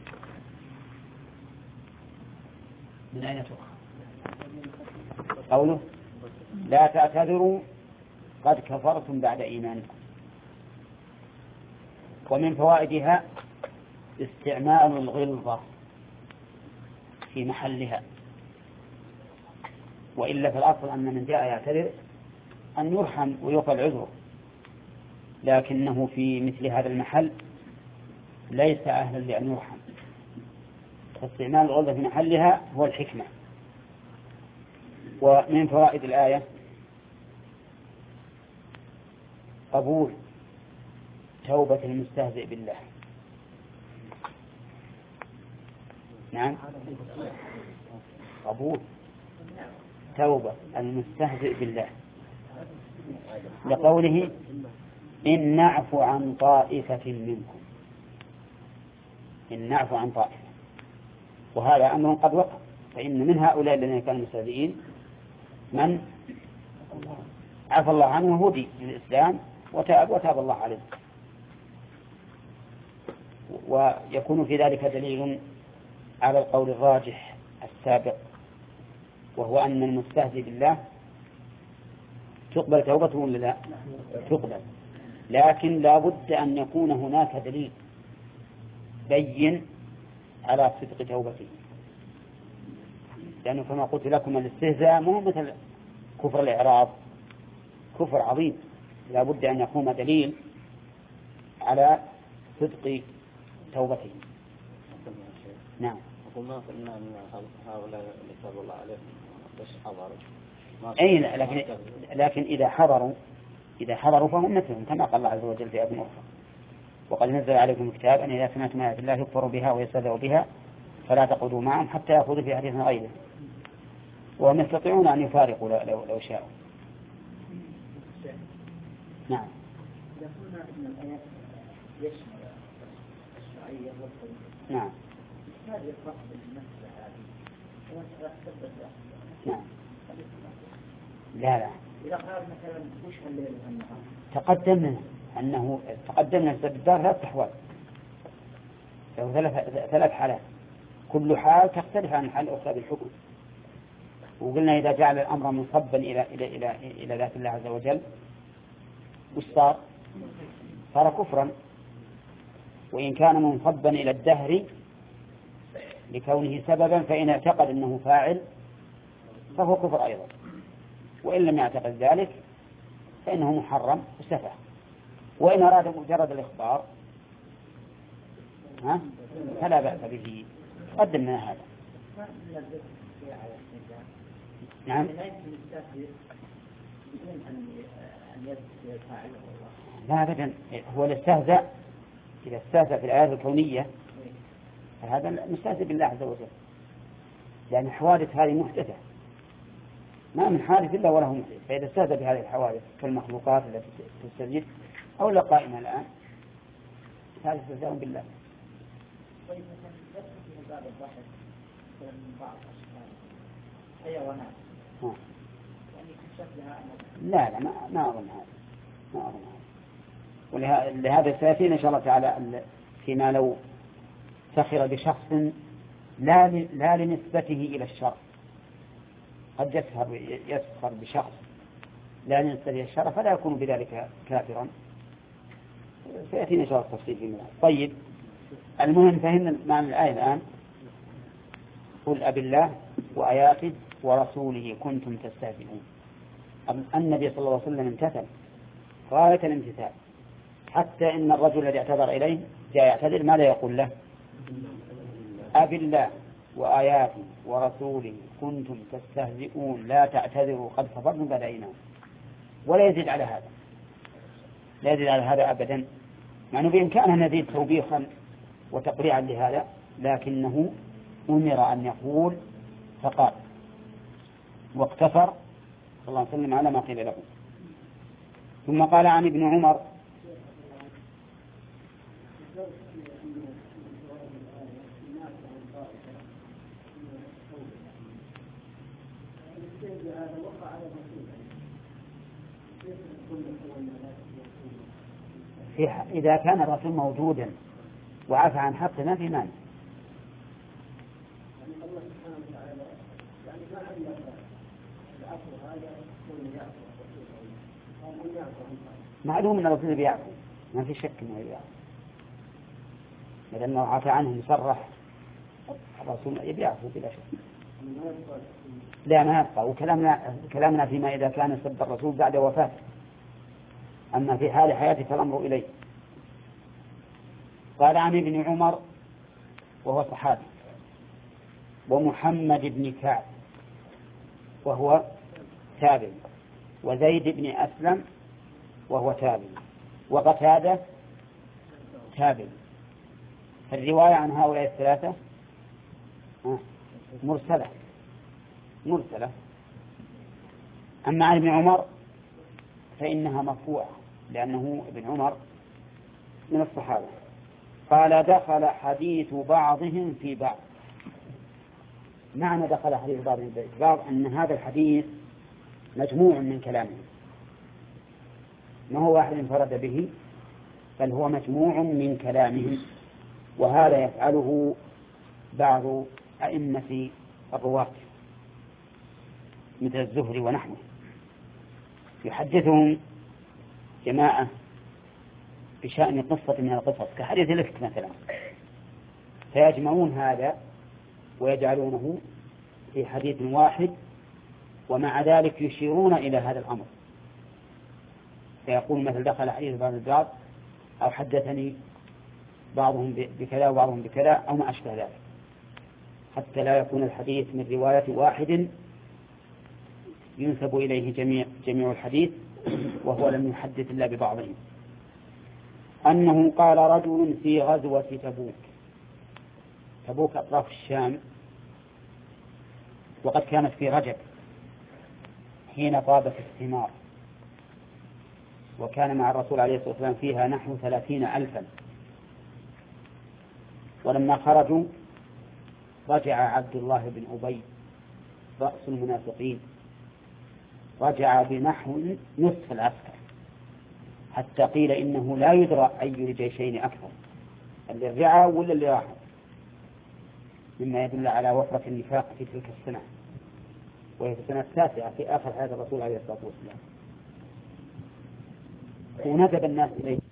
من أين تؤخذ قوله لا تعتذروا قد كفرتم بعد إيمانكم؟ ومن فوائدها استعمال الغلظة في محلها، وإلا في الأصل أن من جاء يعتذر أن يرحم ويوفى العذر، لكنه في مثل هذا المحل ليس أهلا لأن يرحم، فاستعمال الغلظة في محلها هو الحكمة. ومن فوائد الآية قبول توبة المستهزئ بالله. نعم، قبول توبة المستهزئ بالله، لقوله إن نعفو عن طائفة منكم، إن نعفو عن طائفة، وهذا أمر قد وقع، فإن من هؤلاء الذين كانوا مستهزئين من عفى الله عنه وهدي للإسلام وتاب الله عليه. ويكون في ذلك دليل على القول الراجح السابق، وهو أن المستهزئ بالله تقبل توبته ولا لا؟ تقبل، لكن لا بد أن يكون هناك دليل بين على صدق توبته، لأنه كما قلت لكم الاستهزاء مو مثل كفر الإعراض، كفر عظيم، لا بد أن يقوم دليل على صدق توبته. نعم. وما قلنا أن هؤلاء اللي تاب الله عليهم بس حضروا. أي لكن إذا حضروا فهم مثلهم، كما قال الله عز وجل في آية أخرى وقد نزل عليكم كتاب أن إذا سمعتم آيات الله يكفر بها ويستهزأ بها فلا تقعدوا معهم حتى يأخذوا في حديث غيره، وهم يستطيعون أن يفارقوا لو شاءوا. نعم. يقولون أن الآيات يشمل الشرعية والقانونية. نعم. هذه الفرق بالمسألة هذه ومسألة تثبت. نعم. لا. إذا قال مثلا وش الليل والنهار؟ تقدمنا بالدار 3 أحوال، له 3 حالات، كل حال تختلف عن الحال الأخرى بالحكم. وقلنا إذا جعل الأمر منصبا إلى ذات الله عز وجل وش صار كفرا، وإن كان منصبا إلى الدهر لكونه سببا فإن اعتقد أنه فاعل فهو كفر أيضا، وإن لم يعتقد ذلك فإنه محرم وسفه. وإن أراد مجرد الإخبار فلا بأس به. قدمنا هذا. نعم. لا أبدا، هو الاستهزاء إذا استهزأ في الآيات الكونية فهذا مستهزئ بالله عز وجل، لأن الحوادث هذه محدثة، ما من حادث إلا وله محدث، فإذا استهزأ بهذه الحوادث كالمخلوقات التي تستجد أو لا قائمة الآن هذا استهزاء بالله. طيب مثلا يدخل في باب الضحك من بعض الأشخاص حيوانات يعني شكلها لا ما أظن هذا، ولهذا سيأتينا إن شاء الله تعالى فيما لو سخر بشخص لا لنسبته إلى الشر، قد يسخر بشخص لا لنسبته إلى الشر فلا يكون بذلك كافرا، سيأتينا إن شاء الله التفصيل فيما. طيب، المهم فهمنا معنى الآية الآن. قل أب الله وآياته ورسوله كنتم تستهزئون. النبي صلى الله عليه وسلم امتثل غاية الامتثال، حتى إن الرجل الذي اعتذر إليه جاء يعتذر ماذا يقول له؟ أب الله وآياته ورسوله كنتم تستهزئون لا تعتذروا قد كفرتم بعد إيمانكم. ولا يزيد على هذا، لا يزيد على هذا أبدا، مع أنه بإمكانه نزيد توبيخا وتقريعا لهذا، لكنه أمر أن يقول فقال، واقتصر صلى الله عليه وسلم على ما قيل له. ثم قال عن ابن عمر إذا كان الرسول موجودا وعفى عن حقه ما في مانع. معلوم أن الرسول بيعفو، ما في شك أنه بيعفو، لأنه عفى عنه مصرح الرسول بيعفو بلا شك. لا ما يبقى، وكلامنا فيما إذا كان سب الرسول بعد وفاته، أما في حال حياته فالأمر إليه. قال عن ابن عمر وهو صحابي، ومحمد بن كعب وهو تابعي، وزيد بن أسلم وهو تابعي، وقتادة تابعي. الرواية عن هؤلاء الثلاثة مرسلة. أما عن ابن عمر فإنها مرفوعة، لأنه ابن عمر من الصحابة. قال دخل حديث بعضهم في بعض. معنى دخل حديث بعضهم في بعض أن هذا الحديث مجموع من كلامهم، ما هو واحد انفرد به، بل هو مجموع من كلامهم. وهذا يفعله بعض أئمة الرواة مثل الزهري ونحوه، يحدثهم جماعة بشأن قصة من القصص كحديث الإفك مثلا، فيجمعون هذا ويجعلونه في حديث واحد، ومع ذلك يشيرون إلى هذا الأمر، فيقول مثل دخل حديث بعض البعض، أو حدثني بعضهم بكذا وبعضهم بكذا، أو ما أشبه ذلك، حتى لا يكون الحديث من رواية واحد ينسب إليه جميع الحديث وهو لم يحدث إلا ببعضهم. أنه قال رجل في غزوة تبوك أطراف الشام، وقد كانت في رجب حين طابت الثمار، وكان مع الرسول عليه الصلاة والسلام فيها نحو 30,000. ولما خرجوا رجع عبد الله بن أبي رأس المنافقين، رجع بنحو نصف العسكر، حتى قيل إنه لا يدرى أي الجيشين أكثر، اللي رجع ولا اللي راح، مما يدل على وفرة النفاق في تلك السنة، وهي في السنة 9 في آخر حياة الرسول عليه الصلاة والسلام. وندب الناس إليه